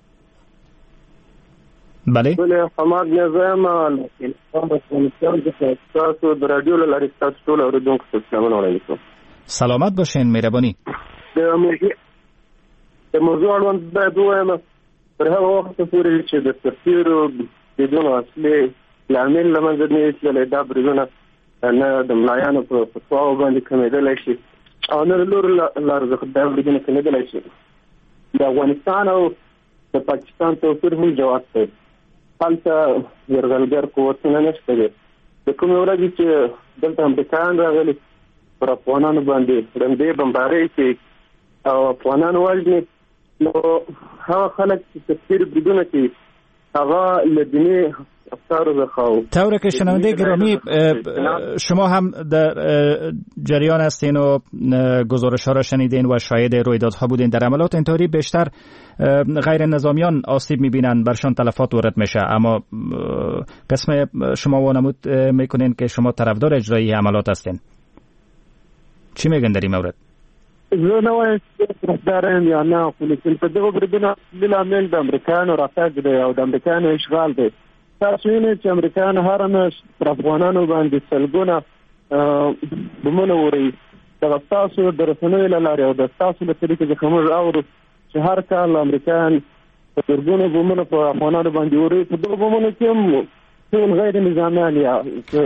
بله بله حماد نظام افغانستان د تاسو د رادیو لاري تاسو ټول اوریدونکو ته سلام علیکم. سلامت باشین، مهربانی. د موضوع د موضوع اړوند باید وایم تر هغه وخت پورې چې د تفسیر بدون اصلي لامل لمنځه نه ایستل دا برګونه نه د ملایانو په فتوا باندې کمیدل شي او نه لور لار زخه دا برګونه کمیدل شي. د افغانستان او د پاکستان توپیر هم جواب دی. حالته یرغلګر قوتونه نشته دي. د کوم ورځې چې دلته امریکایان راغلي پر افغانانو باندې رندې بمبارۍ کوي او افغانان وژني، نو هغه خلک چې تفسیر بدون کوي هغه له دیني افکارو څخه. طور که شنونده گرامی شما هم در جریان هستین و گزارش ها را شنیدین و شاهد رویدادها بودین. در عملات انتحاری بیشتر غیر نظامیان آسیب میبینن، برشان تلفات وارد میشه، اما قسم شما وانمود میکنین که شما طرفدار اجرایی عملات هستین. چی میگن در این مورد؟ زه نه وایم چې طرفدار یم یا نه، خو لیکن په دغه بریدونو لامل د امریکایانو راتګ دی او د امریکایانو اشغال دی. تاسو وینئ چې امریکایان هره میاشت پر افغانانو باندې سلګونه بمونه وروي. دغه ستاسو د رسنیو له لارې او د ستاسو له طریقې څخه موږ اورو چې هر کال امریکایان په زرګونو بمونه په افغانانو باندې وروي. په دغه بمونو کې هم ټول غیر نظامیان یا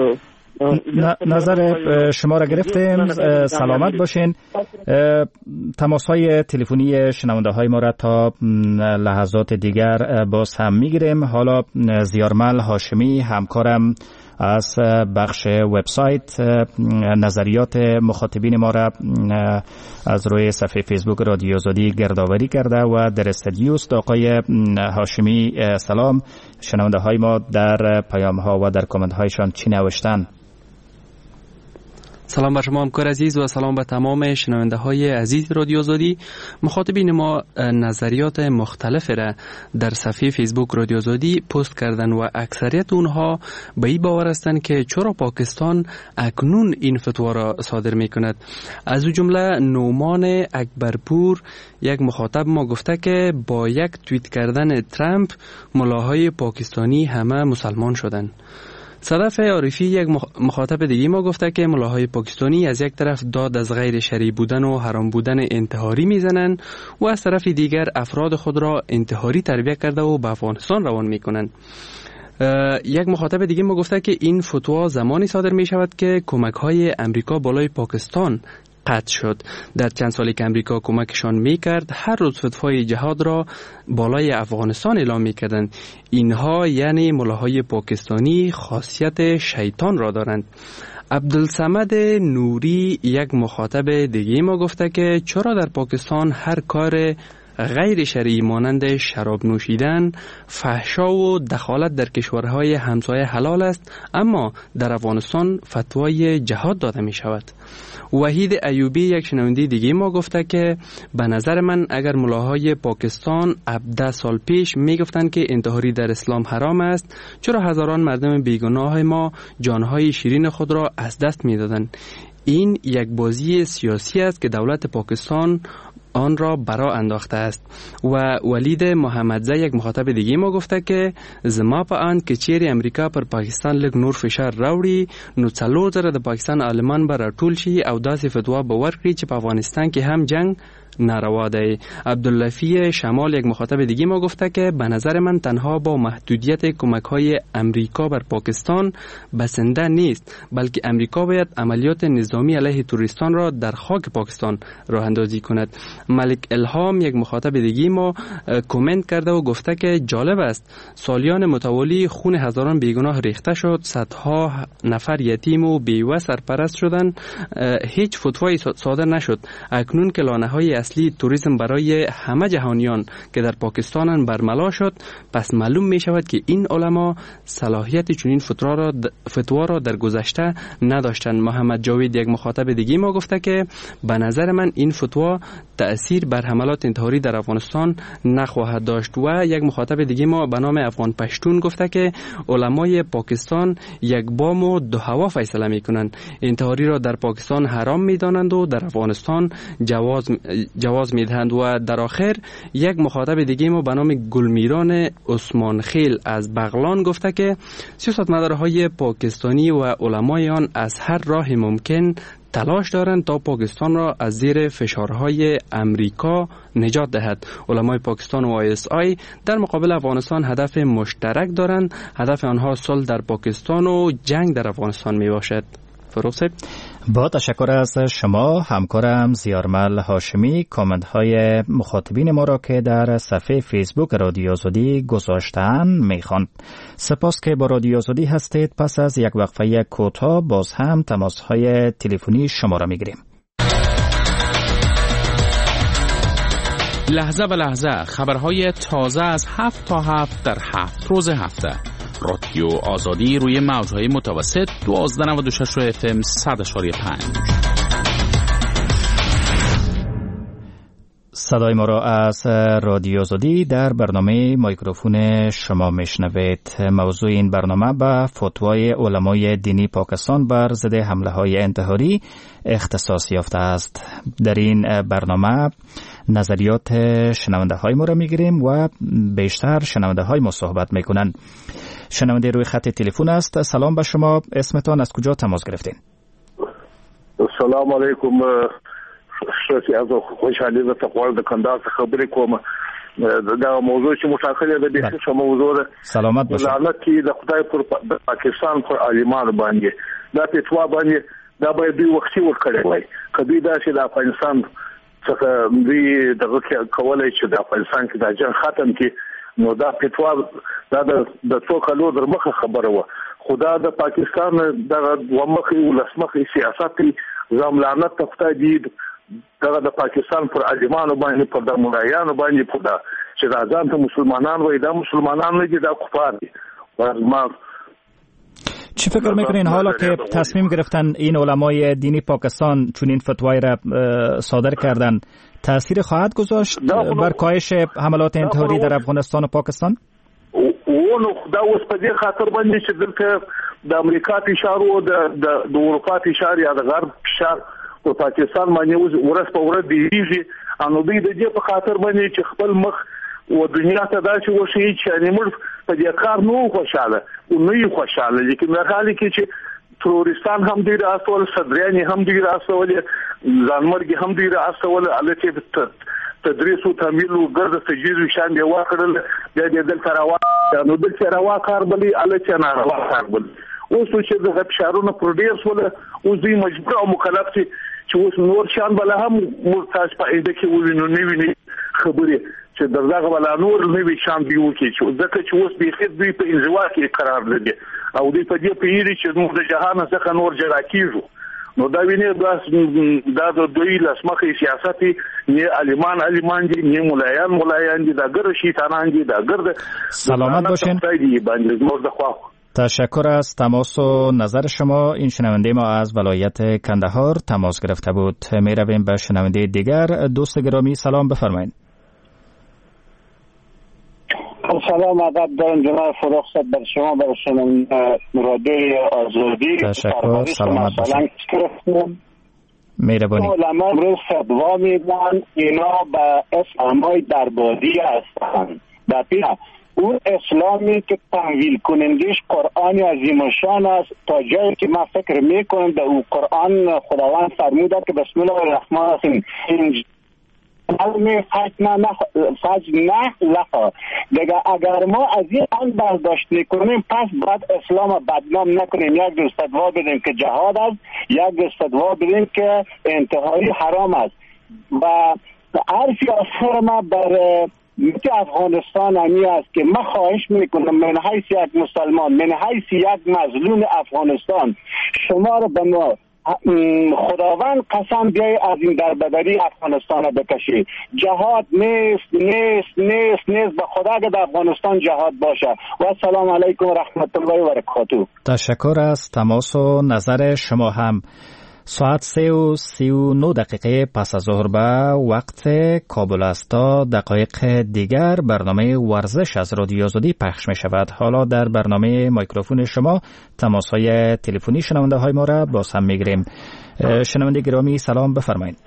نظر شما را گرفتیم. سلامت باشین. تماس های تلفنی شنونده های ما را تا لحظات دیگر باز هم میگیریم. حالا زیارمل هاشمی همکارم از بخش وبسایت نظریات مخاطبین ما را از روی صفحه فیسبوک رادیو آزادی گردآوری کرده و در استودیو است. آقای هاشمی سلام. شنونده های ما در پیام ها و در کامنت هایشان چی نوشتن؟ سلام بر شما همکار عزیز و سلام به تمام شنونده های عزیز رادیو آزادی. مخاطبین ما نظریات مختلف را در صفحه فیسبوک رادیو آزادی پست کردن و اکثریت اونها به این باور هستند که چرا پاکستان اکنون این فتوا را صادر می کند. از او جمله نومان اکبرپور یک مخاطب ما گفته که با یک توییت کردن ترامپ ملاهای پاکستانی همه مسلمان شدند. صدف عارفی یک مخاطب دیگه ما گفته که ملاهای پاکستانی از یک طرف داد از غیر شرعی بودن و حرام بودن انتحاری میزنند و از طرف دیگر افراد خود را انتحاری تربیت کرده و به افغانستان روان میکنند. یک مخاطب دیگه ما گفته که این فتوا زمانی صادر می شود که کمک های امریکا بالای پاکستان قطع شد. در چند سالی که امریکا کمکشان میکرد هر روز فتوای جهاد را بالای افغانستان اعلام میکردند. اینها یعنی ملاهای پاکستانی خاصیت شیطان را دارند. عبدالصمد نوری یک مخاطب دیگه ما گفته که چرا در پاکستان هر کار غیر شرعی مانند شراب نوشیدن، فحشا و دخالت در کشورهای همسایه حلال است، اما در افغانستان فتوای جهاد داده می شود. وحید ایوبی یک شنونده دیگه ما گفته که به نظر من اگر ملاهای پاکستان ده سال پیش می گفتند که انتحاری در اسلام حرام است، چرا هزاران مردم بیگناه ما جانهای شیرین خود را از دست می دادند؟ این یک بازی سیاسی است که دولت پاکستان آن را برا انداخته است. و ولید محمدزی یک مخاطب دیگه ما گفته که زما په اند که چیرې امریکا پر پاکستان لږ نور فشار راوړي نو څلور زره د پاکستان عالمان به راټول شي او داسې فتوا به ورکړي چې په افغانستان کې هم جنگ ناروا دی. عبداللفی شمال یک مخاطب دیگه ما گفته که به نظر من تنها با محدودیت کمک های امریکا بر پاکستان بسنده نیست، بلکه امریکا باید عملیات نظامی علیه توریستان را در خاک پاکستان راه اندازی کند. ملک الهام یک مخاطب دیگه ما کامنت کرده و گفته که جالب است سالیان متوالی خون هزاران بیگناه ریخته شد، صدها نفر یتیم و بیوه سرپرست شدند، هیچ فتوایی صادر نشد. اکنون که لانه های اصلی توریسم برای همه جهانیان که در پاکستان برملا شد، پس معلوم می شود که این علما صلاحیت چنین فتوا را فتوا را در گذشته نداشتند. محمد جاوید یک مخاطب دیگه ما گفته که به نظر من این فتوا تأثیر بر حملات انتحاری در افغانستان نخواهد داشت. و یک مخاطب دیگه ما به نام افغان پشتون گفته که علمای پاکستان یک بام و دو هوا فیصله میکنند. انتحاری را در پاکستان حرام میدانند و در افغانستان جواز جواز میدهند. و در آخر یک مخاطب دیگه ما به نام گلمیران عثمان خیل از بغلان گفته که سیاستمدارهای پاکستانی و علمای آن از هر راه ممکن تلاش دارند تا پاکستان را از زیر فشارهای امریکا نجات دهد. علمای پاکستان و آی اس آی در مقابل افغانستان هدف مشترک دارند. هدف آنها صلح در پاکستان و جنگ در افغانستان می باشد. فروغ صاحب، با تشکر از شما همکارم زیارمل هاشمی کامنت های مخاطبین ما را که در صفحه فیسبوک رادیو آزادی گذاشتن میخوان. سپاس که با رادیو آزادی هستید. پس از یک وقفه کوتاه باز هم تماس های تلفنی شما را میگیریم. لحظه به لحظه خبرهای تازه از هفت تا هفت در هفت روز هفته. رادیو آزادی روی موجهای متوسط دوازده نود و شش اف ام صد اشاری پنج. صدای ما را از رادیو آزادی در برنامه میکروفون شما میشنوید. موضوع این برنامه به فتوای علمای دینی پاکستان بر ضد حمله های انتحاری اختصاص یافته است. در این برنامه نظریات شنونده های ما را میگیریم و بیشتر شنونده های ما صحبت میکنن. شنونده روی خط تلفن است. سلام به شما، اسمتان، از کجا تماس گرفتین؟ سلام علیکم. شخصی از خوشحالی و تقوال د کندهار څخه خبرې کوم. دا موضوع چې مشاکله ده د څه موضوع ده. سلامت باشئ. لعنت کی د خدای پر پاکستان پر عالمانو باندې دا فتوا باندې دا به دوی وختي ورکړي وای. کدی دا چې د افغانستان څخه دوی دغه کولای چې د افغانستان کې د جنگ ختم کی، نو دا فتوا دا د څو کلو در مخه خبره و. خدا د پاکستان دغه ومخي ولسمخي سیاست زملانت تخته دي دغه د پاکستان پر عالمانو باندې پر د مولایانو باندې پر دا چې دا ځان ته مسلمانان وای، دا مسلمانان نه دي، دا کفار دي. ما چی فکر میکنین حالا که تصمیم گرفتن این علمای دینی پاکستان چون این فتوای را صادر کردن، تأثیر خواهد گذاشت بر کاهش حملات انتحاری در افغانستان و پاکستان؟ ونو دا اوس په دې خاطر باندې چې دلته د امریکا فشار او د د اروپا فشار یا د غرب فشار په پاکستان باندې ورس په ورځ دیږي، انو دوی د دې په خاطر باندې چې خپل مخ و دنیا ته دا چې وشي چې موږ په دې کار نو خوشاله او نه یو خوشاله، لیکن د حالي کې چې تروریستان هم ډیر اصل صدريان هم ډیر اصل ځانمرګي هم ډیر اصل الته تدریس او تعمیل او ګرځ تجهیز شان دی واکړل د دې دل تروا نو دل تروا کار بلی الته نه روا کار بلی اوس چې د فشارونو پر ډیر سول او دوی مجبور او مکلف دي چې اوس نور شان بل هم مرتاج په دې کې وینو نه ویني خبرې چې دغه بل نور نه وی شان دی وکي چې ځکه چې اوس به خې دوی په انزوا کې قرار لري او دوی په دې پیری چې نو د جهان څخه نور جلا کیږي. نو دا ویني دا د دوی لاسمخي سیاستي نه عالمان عالمان دي، نه مولایان مولایان دي، دا ګر شیطانان دي، دا ګر سلامت باشین. تشکر از تماس و نظر شما. این شنونده ما از ولایت کندهار تماس گرفته بود. می رویم به شنونده دیگر. دوست گرامی سلام بفرمایید. سلام ادب دارم جناب فروغ صاحب، بر شما بر شنونده رادیو آزادی. تشکر، سلامت باشید. مهربانی. علما امروز فتوا میدن اینا به اسلامای دربادی هستند. در اون اسلامی که تحویل کنندش قرآن عظیم الشان است، تا جایی که من فکر میکنم در اون قرآن خداوند فرموده که بسم الله الرحمن الرحیم علم فجر نه فجر نه لخا دیگه اگر ما از این آن برداشت نکنیم پس بعد اسلام بدنام نکنیم. یک دوست فتوا بدیم که جهاد است، یک دوست فتوا بدیم که انتحاری حرام است. و عرفی اصفر ما بر مثل افغانستان همی است که من خواهش میکنم من حیث یک مسلمان، من حیث یک مظلوم افغانستان، شما رو به ما خداوند قسم بیای از این دربدری افغانستان بکشی. جهاد نیست نیست نیست نیست به خدا که در افغانستان جهاد باشه. و السلام علیکم و رحمت الله و برکاته. تشکر از تماس و نظر شما هم. ساعت سه و سی و نو دقیقه پس از ظهر به وقت کابل است. تا دقایق دیگر برنامه ورزش از رادیو آزادی پخش می شود. حالا در برنامه میکروفون شما تماس های تلفنی شنونده های ما را باز هم می گیریم. شنونده گرامی سلام، بفرمایید.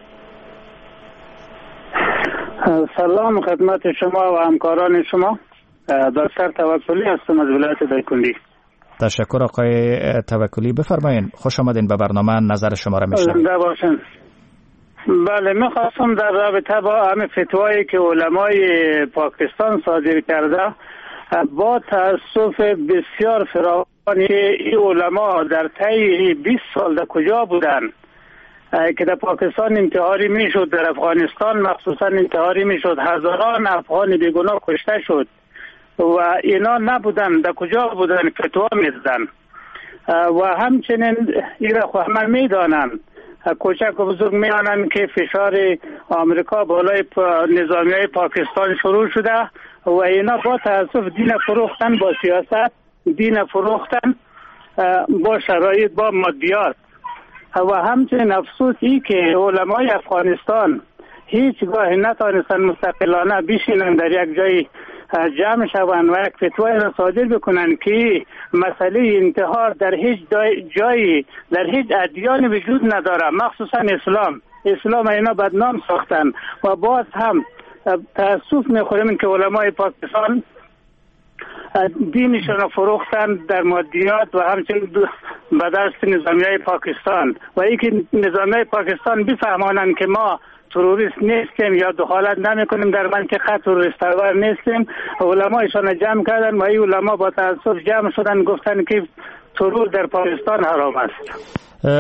سلام خدمت شما و همکاران شما. دکتر توکلی هستم از ولایت دایکنډي. تشکر آقای توکلی، بفرمایید. خوش آمدین به برنامه، نظر شما را میشنویم. زنده باشین. بله، میخواستم در رابطه با همه فتوایی که علمای پاکستان صادر کرده، با تاسف بسیار فراوانی این علما در طی بیست سال در کجا بودن که در پاکستان انتحاری میشد، در افغانستان مخصوصا انتحاری میشد، هزاران افغان بیگناه کشته شد و اینا نبودن، در کجا بودن فتوا میدادن. و همچنین اینا خو همه میدانن، کوچک و بزرگ میدانن که فشار آمریکا بالای نظامیای پاکستان شروع شده و اینا با تاسف دین فروختن، با سیاست دین فروختن، با شرایط، با مادیات. و همچنین افسوس ای که علمای افغانستان هیچگاه نتانستن مستقلانه بشینن در یک جای جمع شوند و یک فتوای را صادر بکنن که مسئله انتحار در هیچ جایی در هیچ ادیان وجود نداره، مخصوصا اسلام. اسلام اینا بدنام ساختن و باز هم تاسف میخوریم که علمای پاکستان دینشون را فروختن در مادیات و همچنین به دست نظامیای پاکستان. و ای که نظامیای پاکستان بفهمانند که ما تروریست نیستیم یا دخالت نمی کنیم در منطقه، تروریست‌آور نیستیم، علمایشان جمع کردن و این علما با تاسف جمع شدن گفتن که ترور در پاکستان حرام است.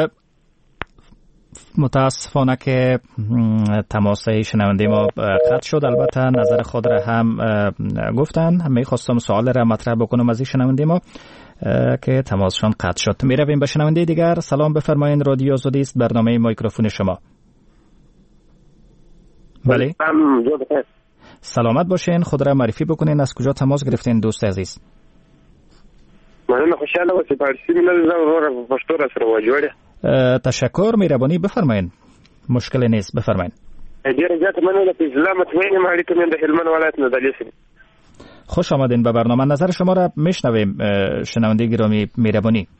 متاسفانه که تماس شنونده ما قطع شد. البته نظر خود را هم گفتن. میخواستم سوال را مطرح بکنم از این شنونده ما که تماسشان قطع شد. میرویم به شنونده دیگر. سلام، بفرمایید. رادیو آزادی است، برنامه میکروفون شما. بله، سلامت باشین. خود را معرفی بکنین. از کجا تماس گرفتین دوست عزیز؟ مننه، خوشحاله اوسئ. فارسی مې نه زده، ورور په پښتو را سره وجوړه. تشکر، مهرباني بفرمایید. مشکل نیست، بفرمایید. ډیره زیاته مننه. په اسلام مطمئن یم، اړیکه مې د هلمند ولایت نه دلیسه. خوش آمدین به برنامه. نظر شما را میشنویم شنونده گرامی. مهرباني.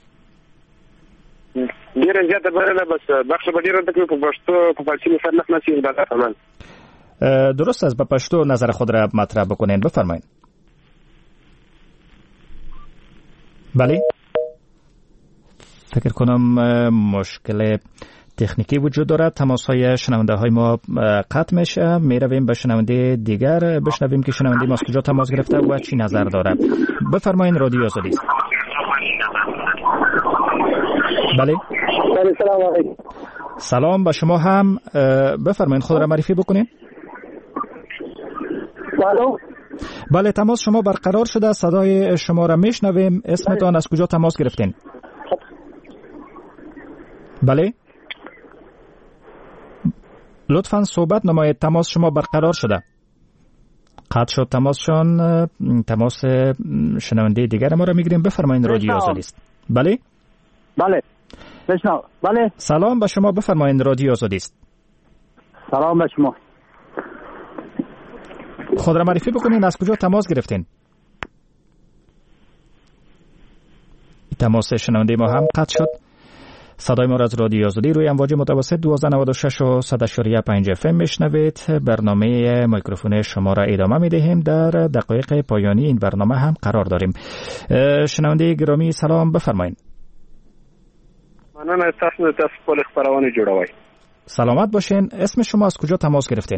ډیره زیاته مننه. بس بخش به ډیره دغه په پښتو په فارسی مې سره نه نشي دا تمام. درست است، به پښتو نظر خود را مطرح بکنین، بفرمایید. بله، فکر کنم مشکل تکنیکی وجود دارد. تماس های شنونده های ما قطع میشه. میرویم به شنونده دیگر بشنویم که شنونده ما از کجا تماس گرفته و چی نظر دارد. بفرمایید. رادیو آزادی است. بله، سلام علیکم. سلام به شما هم. بفرمایید، خود را معرفی بکنید. الو. بله، تماس شما برقرار شده، صدای شما را میشنویم. اسمتان، از کجا تماس گرفتین؟ بله، لطفاً صحبت نمایید. تماس شما برقرار شده. قطع شد تماسشان. تماس شنونده دیگر ما را میگیریم. بفرمایید. رادیو آزادی است. بله بله بشنو. بله، سلام به شما، بفرمایید. رادیو آزادی است. سلام به شما. خود را معرفی بکنین. از کجا تماس گرفتین؟ تماس شنونده ما هم قطع شد. صدای ما را از رادیو آزادی روی امواج متوسط دوازده نود و شش و صد و پنج اف ام میشنوید. برنامه میکروفون شما را ادامه میدهیم. در دقایق پایانی این برنامه هم قرار داریم. شنونده گرامی سلام، بفرمایید. مننه، تاسو د تاسو خپل خبرونه جوړوي. سلامت باشین. اسم شما از کجا تماس گرفتین؟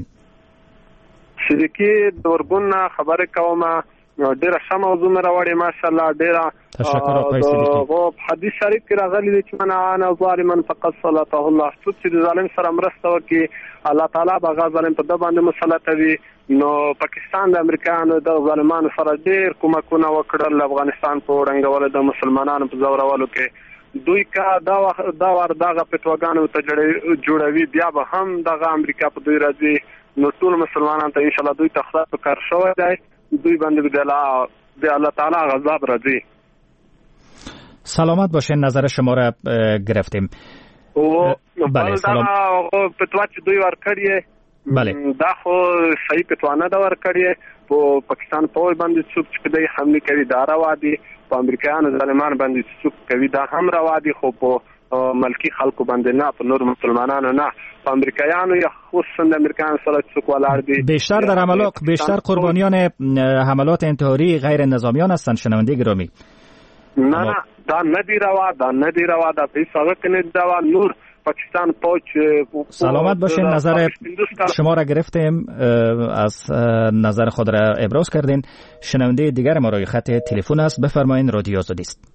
شریکی دورګون خبره کومه. ډیره ښه موضوع مې راوړې، ماشاءالله. ډیره تشکر آقای صدیقی. او حدیث شریف کې راغلی دی چې من انا ظالما فقد صلاته الله، چې د ظالم سره مرسته وکړي الله تعالی به هغه ظالم په د باندې مسلط وي. نو پاکستان د امریکایانو د ظالمانو سره ډیر کومکونه وکړل افغانستان په وړاندې د مسلمانانو په زورولو کې. دوی کا دا دا ور دغه فتواګانو ته جوړوي بیا به هم دغه امریکا په دوی راځي نو ټول مسلمانان ته ان شاء الله دوی ته خطر کار شوی دی دوی باندې د الله د الله تعالی غضب راځي. سلامت باشین، نظر شما را گرفتیم. او بله سلام. دا فتوا چې دوی ور کړی بله دا خو صحیح فتوا نه دا ور کړی په پاکستان په باندې څوک چې دوی حمله کوي دا روا دي په امریکایانو ظالمان باندې څوک کوي دا هم روا دي خو په ملکی خلکو باندې نه په نور مسلمانانو نه په امریکایانو یا خصوصا د امریکایانو سره څوک ولاړ دي. بیشتر در عملاق بیشتر قربانیان حملات انتحاری غیر نظامیان هستند شنونده گرامی. نه نه دا ندی روا دا ندی روا دا به سابق نه روا نور پاکستان پوچ. سلامت باشین، نظر شما را گرفتیم، از نظر خود را ابراز کردین. شنونده دیگر ما روی خط تلفن است، بفرمایید. رادیو آزادی است.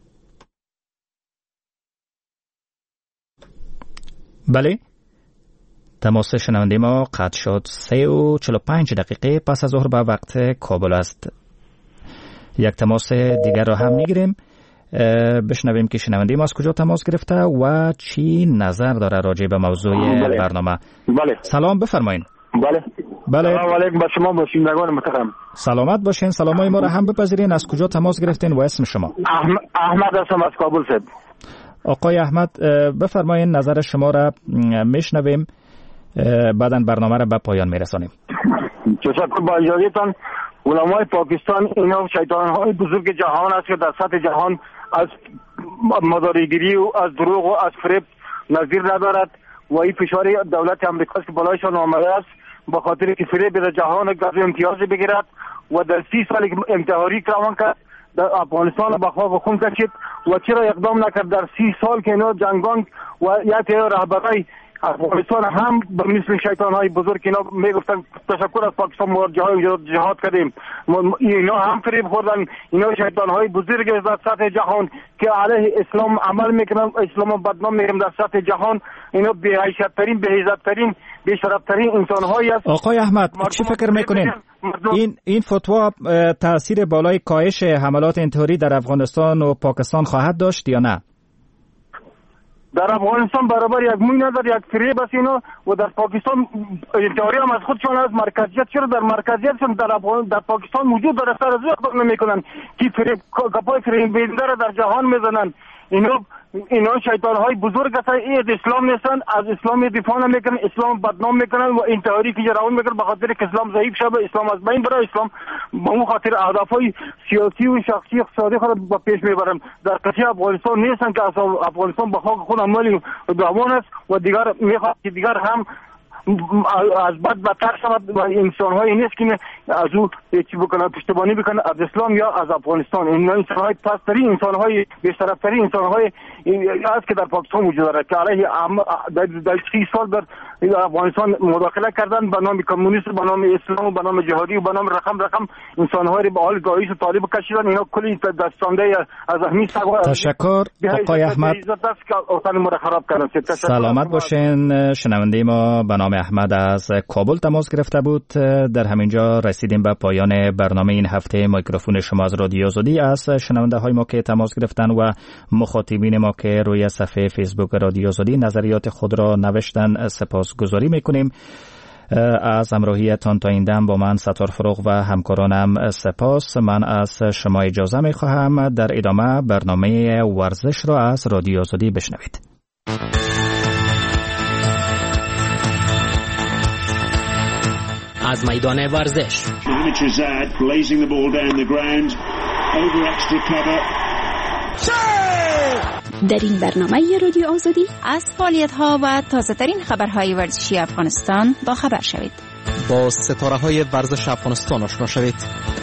بله تماس شنونده ما قطع شد. سه و چهل و پنج دقیقه پس از ظهر به وقت کابل است. یک تماس دیگر را هم میگیریم، بشنویم که شنونده ما از کجا تماس گرفته و چی نظر داره راجع به موضوع بله. برنامه. بله سلام بفرمایید. بله بله سلام علیکم به شما با شنوندگان محترم. سلامت باشین، سلامای ما را هم بپذیرین. از کجا تماس گرفتین و اسم شما؟ احمد, احمد هستم از کابل صاحب. آقای احمد بفرمایید، نظر شما را میشنویم، بعداً برنامه را به پایان میرسانیم. تشکر. با اجازهتان علمای پاکستان اینا شیطان‌های بزرگ جهان است که در سطح جهان از مداریگیری و از دروغ و از فریب نظیر ندارد و این فشار دولت امریکا است که بالایشان آمده است با خاطر که فریب در جهان گاز امتیاز بگیرد و در سی سال انتحاری روان کرد در افغانستان با خاک خون کشید و چرا اقدام نکرد در سی سال که اینا جنگان و یا رهبرای افغانستان هم به مثل شیطان‌های بزرگ اینا میگفتن تشکر از پاکستان ما جهاد کردیم، اینا هم فریب خوردن. اینا شیطان‌های بزرگ در سطح جهان که علیه اسلام عمل میکنن، اسلام بدنام میکنن در سطح جهان. اینا بی‌حیثیت‌ترین، بی‌عزت‌ترین، بی‌شرف‌ترین انسان‌هایی است. آقای احمد چی فکر میکنین؟ این این فتوا تاثیر بالای کاهش حملات انتحاری در افغانستان و پاکستان خواهد داشت یا نه؟ در افغانستان برابر یک موی ندار، یک فریب است اینا و در پاکستان انتحاری هم از خودشان از مرکزیت. چرا در مرکزیتشون در افغان در پاکستان موجود داره سر از اقدام نمیکنن که فریب کپای فریب بیننده را در جهان میزنن. اینا اینا شیطان‌های بزرگ هستند، این اسلام نیستن، از اسلام دفاع نمیکنن، اسلام بدنام میکنن و انتحاری که روان میکنن به خاطر که اسلام ضعیف شده، اسلام از بین بره. اسلام به اون خاطر اهدافهای سیاسی و شخصی اقتصادی خود به پیش میبرن. در قضیه افغانستان نیستن که افغانستان به خاک خود عملی روان است و دیگر میخواد که دیگر هم از بد بدتر شود و انسان‌هایی نیست که از او چی بکنن، پشتیبانی بکنن از اسلام یا از افغانستان. این انسان‌های پستری، انسان‌های بی‌شرفتری، انسان‌های است که در پاکستان وجود دارد که علیه در سی سال در افغانستان مداخله کردن به نام کمونیست، به نام اسلام و به نام جهادی و به نام رقم رقم انسان‌های به حال گایش و طالب کشیدن. اینا کلی دستانده از اهمی سگا. تشکر آقای احمد. سلامت باشین. شنونده ما به نام احمد از کابل تماس گرفته بود. در همینجا رسیدیم به پایان برنامه این هفته میکروفون شما از رادیو آزادی. از شنونده های ما که تماس گرفتن و مخاطبین ما که روی صفحه فیسبوک رادیو آزادی نظریات خود را نوشتن سپاسگزاری میکنیم. از همراهیتان تا این دم با من ستار فروغ و همکارانم سپاس. من از شما اجازه میخواهم در ادامه برنامه ورزش را از رادیو آزادی بشنوید. از میدان ورزش در این برنامه رادیو آزادی از فعالیت‌ها و تازه‌ترین خبرهای ورزشی افغانستان با خبر شوید. با ستاره‌های ورزش افغانستان آشنا شوید.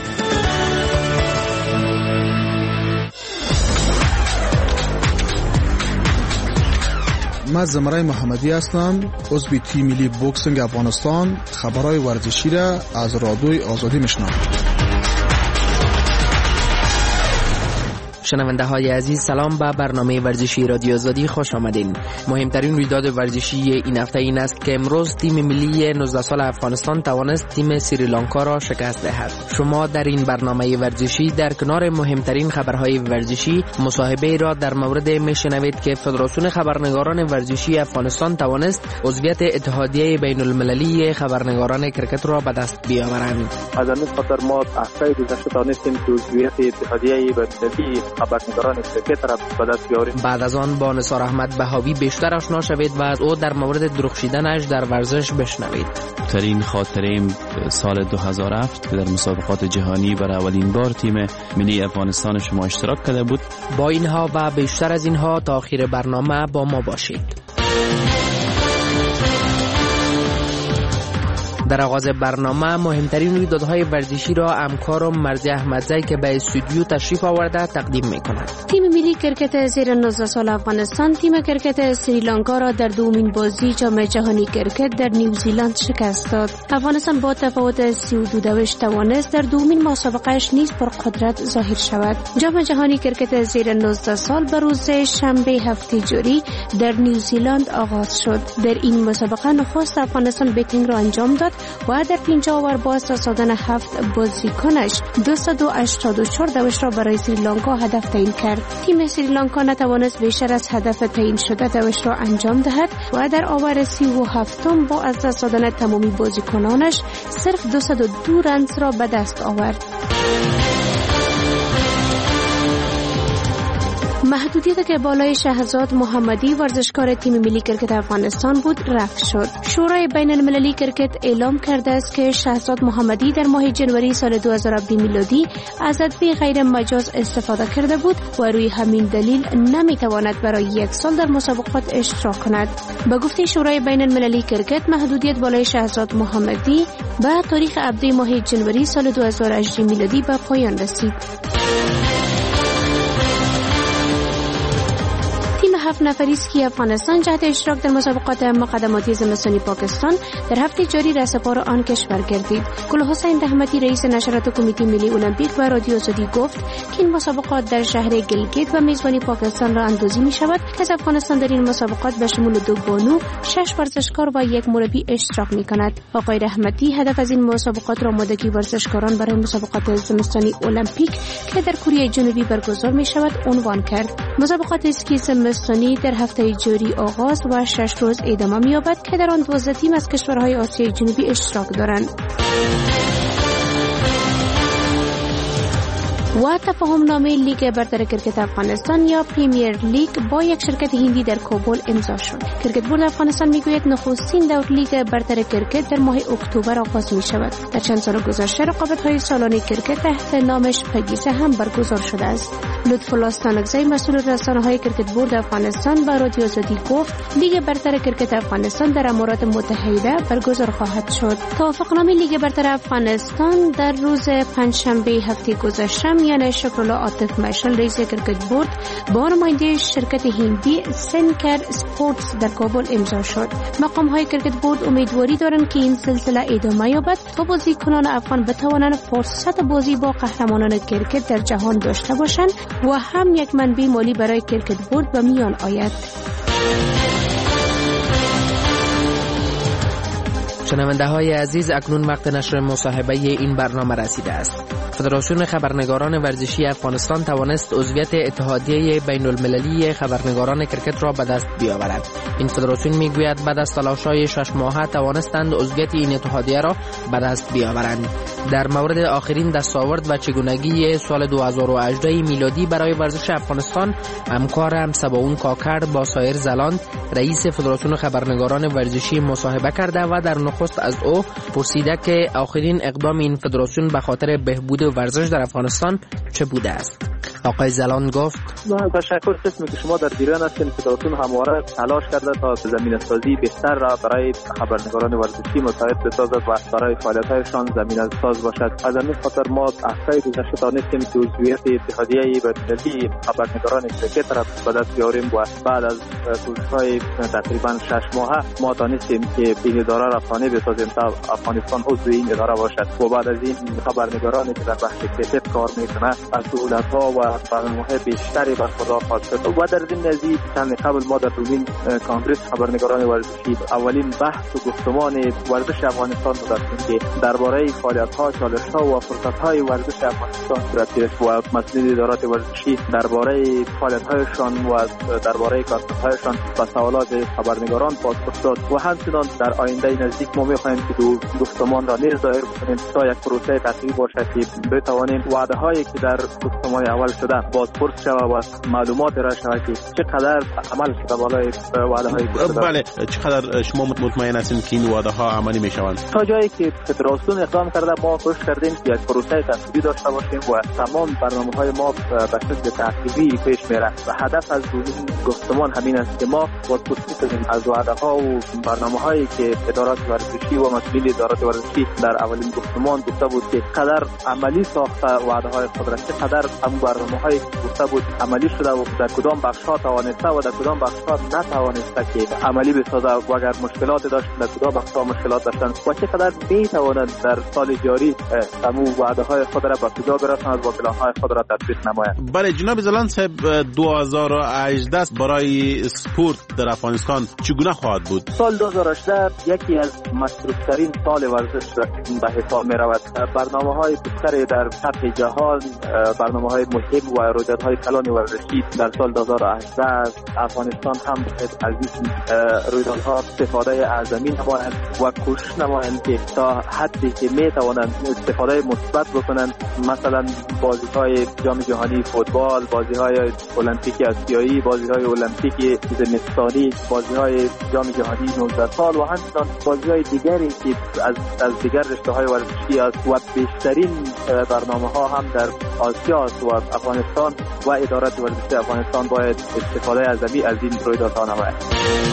من زمرای محمدی هستم، عضو تیم ملی بوکسینگ افغانستان. خبرهای ورزشی را از رادیوی آزادی میشنوم. شنونده های عزیز، سلام. به برنامه ورزشی رادیو آزادی خوش آمدین. مهمترین رویداد ورزشی این هفته این است که امروز تیم ملی نوزده سال افغانستان توانست تیم سریلانکا را شکست دهد. شما در این برنامه ورزشی در کنار مهمترین خبرهای ورزشی مصاحبه را در مورد میشنوید که فدراسیون خبرنگاران ورزشی افغانستان توانست عضویت اتحادیه بین المللی خبرنگاران کرکت را به دست بیاورند. از همین خاطر ما هفته گذشته توانستیم که عضویت اتحادیه بین المللی خبرنگاران کرکت را به دست بیاوریم. بعد از آن با نثار احمد بهاوی بیشتر آشنا شوید و از او در مورد درخشیدنش در ورزش بشنوید. ترین خاطریم سال دو هزار و هفت که در مسابقات جهانی برای اولین بار تیم ملی افغانستان شما اشتراک کرده بود. با اینها و بیشتر از اینها تا آخر برنامه با ما باشید. در آغاز برنامه مهمترین رویدادهای ورزشی را همکارم مرضی احمدزی که به استودیو تشریف آورده تقدیم می‌کند. تیم ملی کرکت زیر نوزده سال افغانستان تیم کرکت سریلانکا را در دومین بازی جام جهانی کرکت در نیوزیلند شکست داد. افغانستان با تفاوت سی و دو دویشت توانست در دومین مسابقه‌اش نیز پر قدرت ظاهر شود. جام جهانی کرکت زیر نوزده سال به روز شنبه هفته جاری در نیوزیلند آغاز شد. در این مسابقه نخست افغانستان بیتینگ را انجام داد و در پنجاه اوور با سازادن هفت بازیکنش دویست و هشتاد و چهار دوش را برای سریلانکا هدف تعیین کرد. تیم سریلانکا نتوانست بیشتر از هدف تعیین شده دوش را انجام دهد و در اوور سی و هفتم با از دست دادن تمامی بازیکنانش صرف دویست و دو رنز را به دست آورد. محدودیت که بالای شهزاد محمدی ورزشکار تیم ملی کرکت افغانستان بود رفع شد. شورای بین المللی کرکت اعلام کرده است که شهزاد محمدی در ماه جنوری سال دو هزار و هفده میلادی از ادویه غیر مجاز استفاده کرده بود و روی همین دلیل نمیتواند برای یک سال در مسابقات اشتراک کند. به گفته شورای بین المللی کرکت محدودیت بالای شهزاد محمدی به تاریخ هفده ماه جنوری سال دو هزار و هجده میلادی به پایان رسید. هفت نفری اسکی افغانستان جهت اشتراک در مسابقات مقدماتی زمستانی پاکستان در هفته جاری رهسپار آن کشور گردید. گل حسین رحمتی رئیس نشرات کمیته ملی المپیک و رادیو آزادی گفت که این مسابقات در شهر گلگیت و میزبانی پاکستان را اندازی می شود که از افغانستان در این مسابقات به شمول دو بانو، شش ورزشکار و یک مربی اشتراک می کند. آقای رحمتی هدف از این مسابقات را آمادگی ورزشکاران برای مسابقات زمستانی المپیک که در کره جنوبی برگزار می شود عنوان کرد. مسابقات اسکی زمستانی در هفته جاری آغاز و شش روز ادامه می‌یابد که در آن دوازده تیم از کشورهای آسیای جنوبی اشتراک دارند. و تفاهم نامه لیگ برتر کرکت افغانستان یا پریمیر لیگ با یک شرکت هندی در کابل امضا شد. کرکت بورد افغانستان میگوید نخستین دور لیگ برتر کرکت در ماه اکتبر آغاز می شود. در چند سال گذشته رقابت‌های سالانه کرکت تحت نامش پگیسه هم برگزار شده است. لطف‌الله استانکزی مسئول رسانه‌های کرکت بورد افغانستان با رادیو آزادی گفت لیگ برتر کرکت افغانستان در امارات متحده برگزار خواهد شد. توافقنامه لیگ برتر افغانستان در روز پنجشنبه هفته گذشته یعنی شکرالله عاطف مشعل رئیس کرکت بورد با نماینده شرکت هندی سنکر اسپورتس در کابل امضا شد. مقام های کرکت بورد امیدواری دارند که این سلسله ادامه یابد تا بازیکنان افغان بتوانند فرصت بازی با قهرمانان کرکت در جهان داشته باشند و هم یک منبع مالی برای کرکت بورد به میان آید. شنونده های عزیز، اکنون وقت نشر مصاحبه این برنامه رسیده است. فدراسیون خبرنگاران ورزشی افغانستان توانست عضویت اتحادیه بین المللی خبرنگاران کرکت را به دست بیاورد. این فدراسیون میگوید بعد از تلاش‌های شش ماهه توانستند عضویت این اتحادیه را به دست بیاورند. در مورد آخرین دستاورد و چگونگی سال دو هزار و هجده میلادی برای ورزش افغانستان همکارم سباون کاکر با سایر زلاند رئیس فدراسیون خبرنگاران ورزشی مصاحبه کرده و در نخست از او پرسیده که آخرین اقدام این فدراسیون به خاطر بهبود ورزش در افغانستان چه بوده است. آقای زلان گفت تشکر قسمی که شما در جریان هستین. فدراسیون همواره تلاش کرده تا زمینه سازی بهتر را برای خبرنگاران ورزشی مساعد بسازد و برای فعالیت‌هایشان زمینه ساز باشد. از همین خاطر ما هفته گذشته توانستیم که عضویت اتحادیه بین‌المللی خبرنگاران کرکت را به دست بیاریم و بعد از کوشش‌های تقریبا شش ماهه ما توانستیم که این اداره را خانه بسازیم تا افغانستان عضو این اداره باشد و بعد از این خبرنگارانی که در بخش کرکت کار میکنند از سهولت‌ها و برنامه‌های بیشتری برخوردار خواهد شد. و در ضمن از این چند قبل ما در دومین کنگره خبرنگاران ورزشی اولین بحث و گفتمان ورزش افغانستان رو داشتیم که درباره فعالیت‌ها، چالش‌ها و فرصت‌های ورزش افغانستان صورت گرفت و مسئولین ادارات ورزشی درباره فعالیت‌هایشان و درباره کارکردهایشان با سوالات خبرنگاران پاسخ داد و همچنین در آینده نزدیک ما می‌خواهیم که دو گفتمان را نیز دایر بکنیم تا یک پروسه تحقیقی باشد که بتوانیم وعده‌هایی که در گفتمان اول شده بازپرس شود و معلومات را شود که چقدر عمل شده بالای وعده‌های شده. بله، چقدر شما مطمئن هستید که این وعده‌ها عملی می‌شوند؟ تا جایی که فدراسیون اقدام کرده ما کوشش کردیم که یک پروسه تحقیقی داشته باشیم و تمام برنامه‌های ما به شکل تحقیقی پیش میره و هدف از این گفتمان همین است که ما بازپرسی کنیم از وعده‌ها و برنامه‌هایی که ادارات ورزشی و مسئولین ادارات ورزشی در اولین گفتمان گفته بود که قدر عملی ساخته وعده‌های خود را، چقدر هم برنامه‌هایی که گفته بود عملی شده و در کدام بخش‌ها توانسته و در کدام بخش‌ها نتوانسته که عملی بسازه و اگر مشکلات داشت در کدام بخش‌ها مشکلات داشتند و چقدر می‌توانند در سال جاری تمام وعده‌های خود را به کجا برسانند و پلان‌های خود را تطبیق نمایند. بله جناب زلان صاحب، دو هزار و هجده برای سپورت در افغانستان چگونه خواهد بود؟ سال دو هزار و هجده یکی از مصروف‌ترین سال ورزش به حساب می‌رود. برنامه‌های بسیاری در سطح جهان، برنامه‌های مهم و رویدادهای کلان ورزشی در سال دو هزار و هجده افغانستان هم از این رویدادها استفاده اعظمی نمایند و کوشش نمایند که تا حدی که می‌توانند استفاده مثبت بکنند. مثلا بازی‌های جام جهانی فوتبال، بازی‌های المپیک آسیایی، بازی‌های المپیک زمستانی، بازی‌های جام جهانی نوزده سال و همچنین بازی‌های دیگری که از از دیگر رشته‌های ورزشی است و بیشترین برنامه‌ها هم در آسیا است و افغانستان و ادارات ورزشی افغانستان باید استفاده اعظمی از این رویدادها نمایند.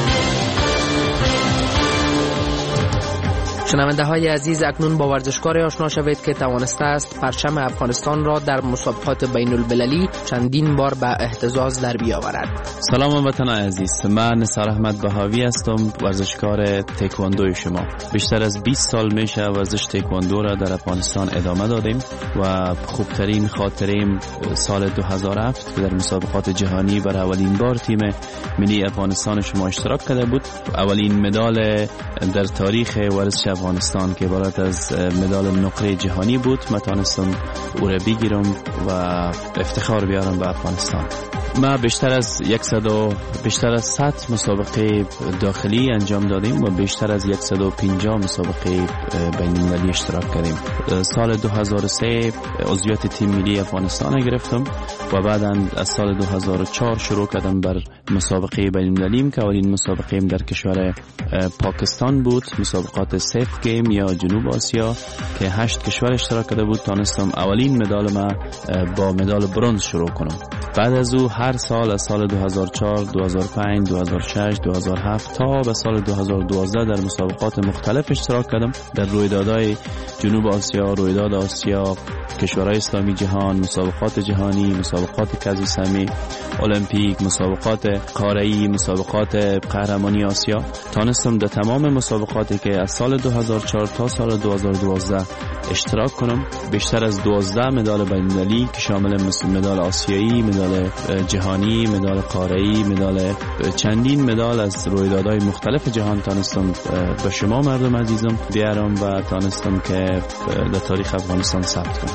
شنونده های عزیز، اکنون با ورزشکار آشنا شوید که توانسته است پرچم افغانستان را در مسابقات بین المللی چندین بار به اهتزاز در بیاورد. سلام وطن عزیز، من نثار احمد بهاوی هستم، ورزشکار تکواندو شما. بیشتر از بیست سال میشه ورزش تکواندو را در افغانستان ادامه دادیم و خوبترین خاطریم سال دو هزار و هفت که در مسابقات جهانی برای اولین بار تیم ملی افغانستان شما اشتراک کرده بود. اولین مدال در تاریخ ورزش افغانستان که عبارت از مدال نقره جهانی بود، من تانستم او را بگیرم و افتخار بیارم به افغانستان. ما بیشتر از صد و بیشتر از صد مسابقه داخلی انجام دادیم و بیشتر از صد و پنجاه مسابقه بین المللی اشتراک کردیم. سال دو هزار و سه عضویت تیم ملی افغانستان گرفتم و بعدا از سال دو هزار و چهار شروع کردم بر مسابقه بین المللی که اولین مسابقه در کشور پاکستان بود، مسابقات سیف گیم یا جنوب آسیا که هشت کشور اشتراک کرده بود. تانستم اولین مدال ما با مدال برنز شروع کنم. بعد از او هر سال از سال دو هزار و چهار، دو هزار و پنج، دو هزار و شش، دو هزار و هفت تا به سال دو هزار و دوازده در مسابقات مختلف اشتراک کردم در رویدادهای جنوب آسیا، رویداد آسیا، کشورهای اسلامی جهان، مسابقات جهانی، مسابقات کاجی سمی، المپیک، مسابقات قاره‌ای، مسابقات قهرمانی آسیا. تانستم در تمام مسابقاتی که از سال دو هزار و چهار تا سال دو هزار و دوازده اشتراک کنم. بیشتر از دوازده مدال بین‌المللی که شامل مدال آسیایی، مدال جهانی، مدال قاره‌ای، مدال چندین مدال از رویدادهای مختلف جهان تانستم به شما مردم عزیزم بیارم و تانستم که در تاریخ افغانستان ثبت کنم.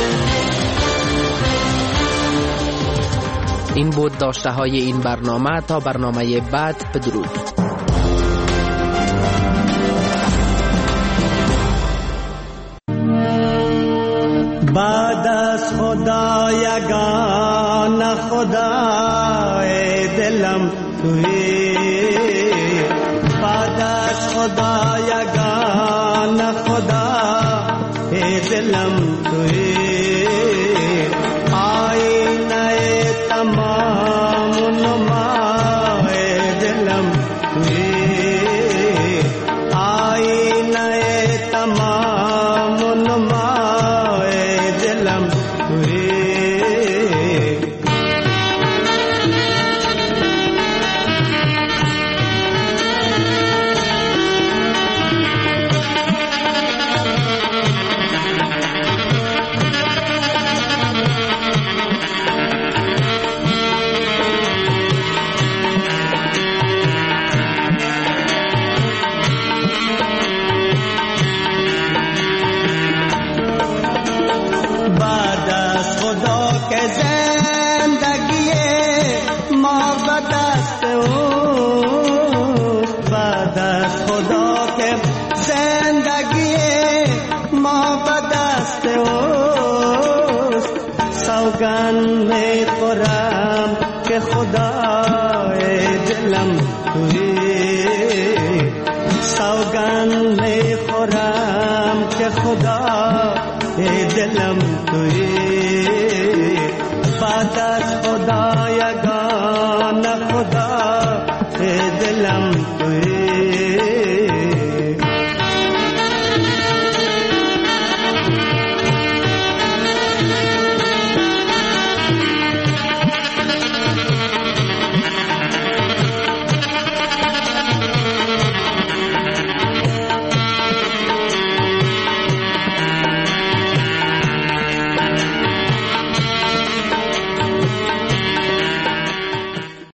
این بود داشته های این برنامه. تا برنامه بعد، بدرود. بعد از خدا یگان خدای دلم توی، بعد از خدا یگان خدای دلم توی، آینه تمام نمای دلم توی، آینه تمام نمای دلم توی. به دست اوست، بعد از خدا که زندگی ما به دست اوست. سوگند میخورم که خدای دلم تویی، سوگند میخورم که خدای دلم تویی.